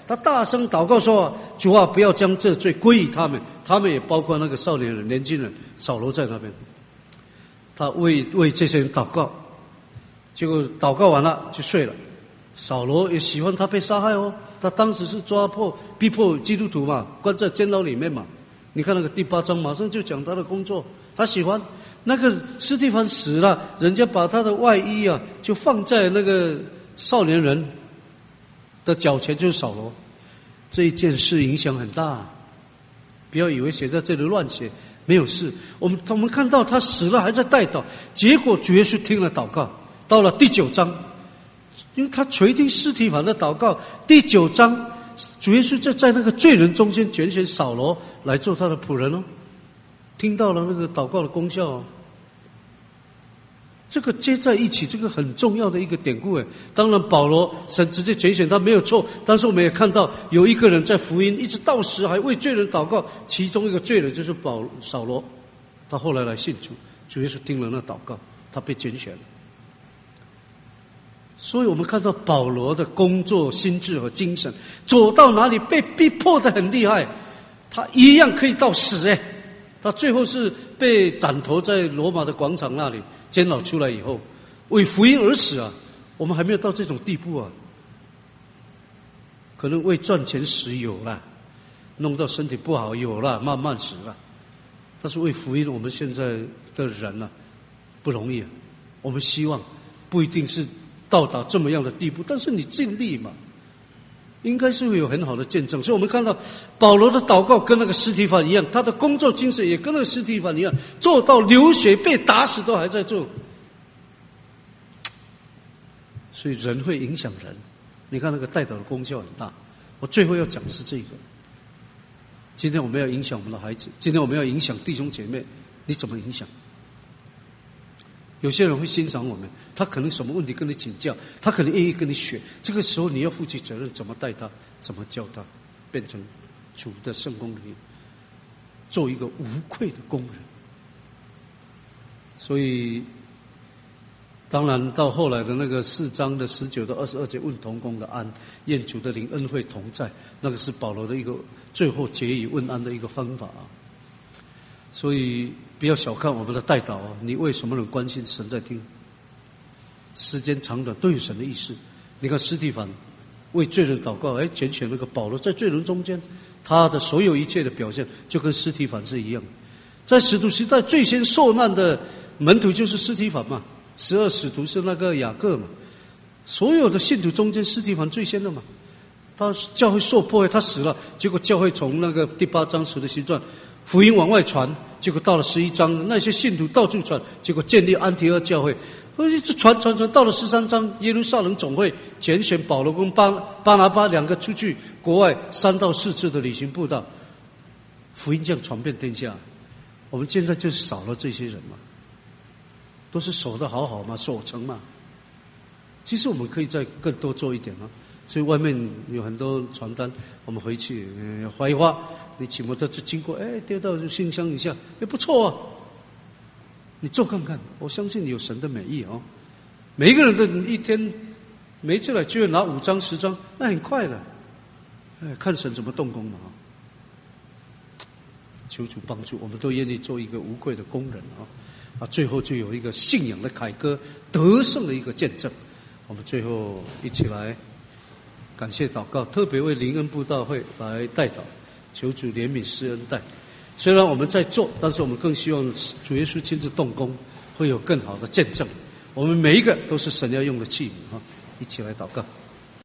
他大声祷告说：“主啊，不要将这罪归于他们。”他们也包括那个少年人、年轻人，扫罗在那边。他为为这些人祷告，结果祷告完了就睡了。扫罗也喜欢他被杀害哦，他当时是抓迫、逼迫基督徒嘛，关在监牢里面嘛。你看那个第八章，马上就讲他的工作，他喜欢。那个司提反死了，人家把他的外衣啊，就放在那个少年人的脚前，就是扫罗。这一件事影响很大，不要以为写在这里乱写，没有事。我们我们看到他死了还在代祷，结果主耶稣听了祷告，到了第九章，因为他垂听司提反的祷告，第九章主耶稣就在那个罪人中间拣选扫罗来做他的仆人哦，听到了那个祷告的功效哦。这个接在一起，这个很重要的一个典故诶。当然保罗神直接拣选他没有错，但是我们也看到有一个人在福音一直到死还为罪人祷告，其中一个罪人就是保扫罗，他后来来信主，主耶稣听了那祷告，他被拣选了。所以我们看到保罗的工作心智和精神，走到哪里被逼迫得很厉害，他一样可以到死诶。他最后是被斩头在罗马的广场那里，监牢出来以后，为福音而死啊！我们还没有到这种地步啊，可能为赚钱死有了，弄到身体不好有了，慢慢死了。但是为福音，我们现在的人啊，不容易啊。我们希望不一定是到达这么样的地步，但是你尽力嘛，应该是会有很好的见证。所以我们看到保罗的祷告跟那个司提反一样，他的工作精神也跟那个司提反一样，做到流血被打死都还在做。所以人会影响人，你看那个代祷的功效很大。我最后要讲的是这个，今天我们要影响我们的孩子，今天我们要影响弟兄姐妹，你怎么影响？有些人会欣赏我们，他可能什么问题跟你请教，他可能愿意跟你学，这个时候你要负起责任，怎么带他，怎么教他，变成主的圣工里面做一个无愧的工人。所以当然到后来的那个四章的十九到二十二节，问同工的安，愿主的灵恩惠同在，那个是保罗的一个最后结以问安的一个方法啊。所以不要小看我们的代祷啊！你为什么能关心？神在听，时间长短都有神的意思。你看司提反为罪人祷告，哎，拣选那个保罗在罪人中间，他的所有一切的表现就跟司提反是一样。在使徒时代最先受难的门徒就是司提反嘛，十二使徒是那个雅各嘛，所有的信徒中间司提反最先的嘛。他教会受迫害，他死了，结果教会从那个第八章使徒行传福音往外传，结果到了十一章，那些信徒到处传，结果建立安提阿教会，一直传传传，到了十三章，耶路撒冷总会拣选保罗跟巴巴拿巴两个出去国外三到四次的旅行布道，福音这样传遍天下。我们现在就是少了这些人嘛，都是守得好好嘛，守成嘛。其实我们可以再更多做一点啊。所以外面有很多传单，我们回去呃划一划，你骑摩托车经过，哎，丢到信箱一下，哎，不错啊。你做看看，我相信有神的美意哦。每一个人的一天，每一次来就会拿五张十张，那很快的。哎，看神怎么动工嘛。求主帮助，我们都愿意做一个无愧的工人啊！啊，最后就有一个信仰的凯歌，得胜的一个见证。我们最后一起来感谢祷告，特别为灵恩布道会来代祷，求主怜悯施恩待。虽然我们在做，但是我们更希望主耶稣亲自动工，会有更好的见证。我们每一个都是神要用的器皿啊！一起来祷告。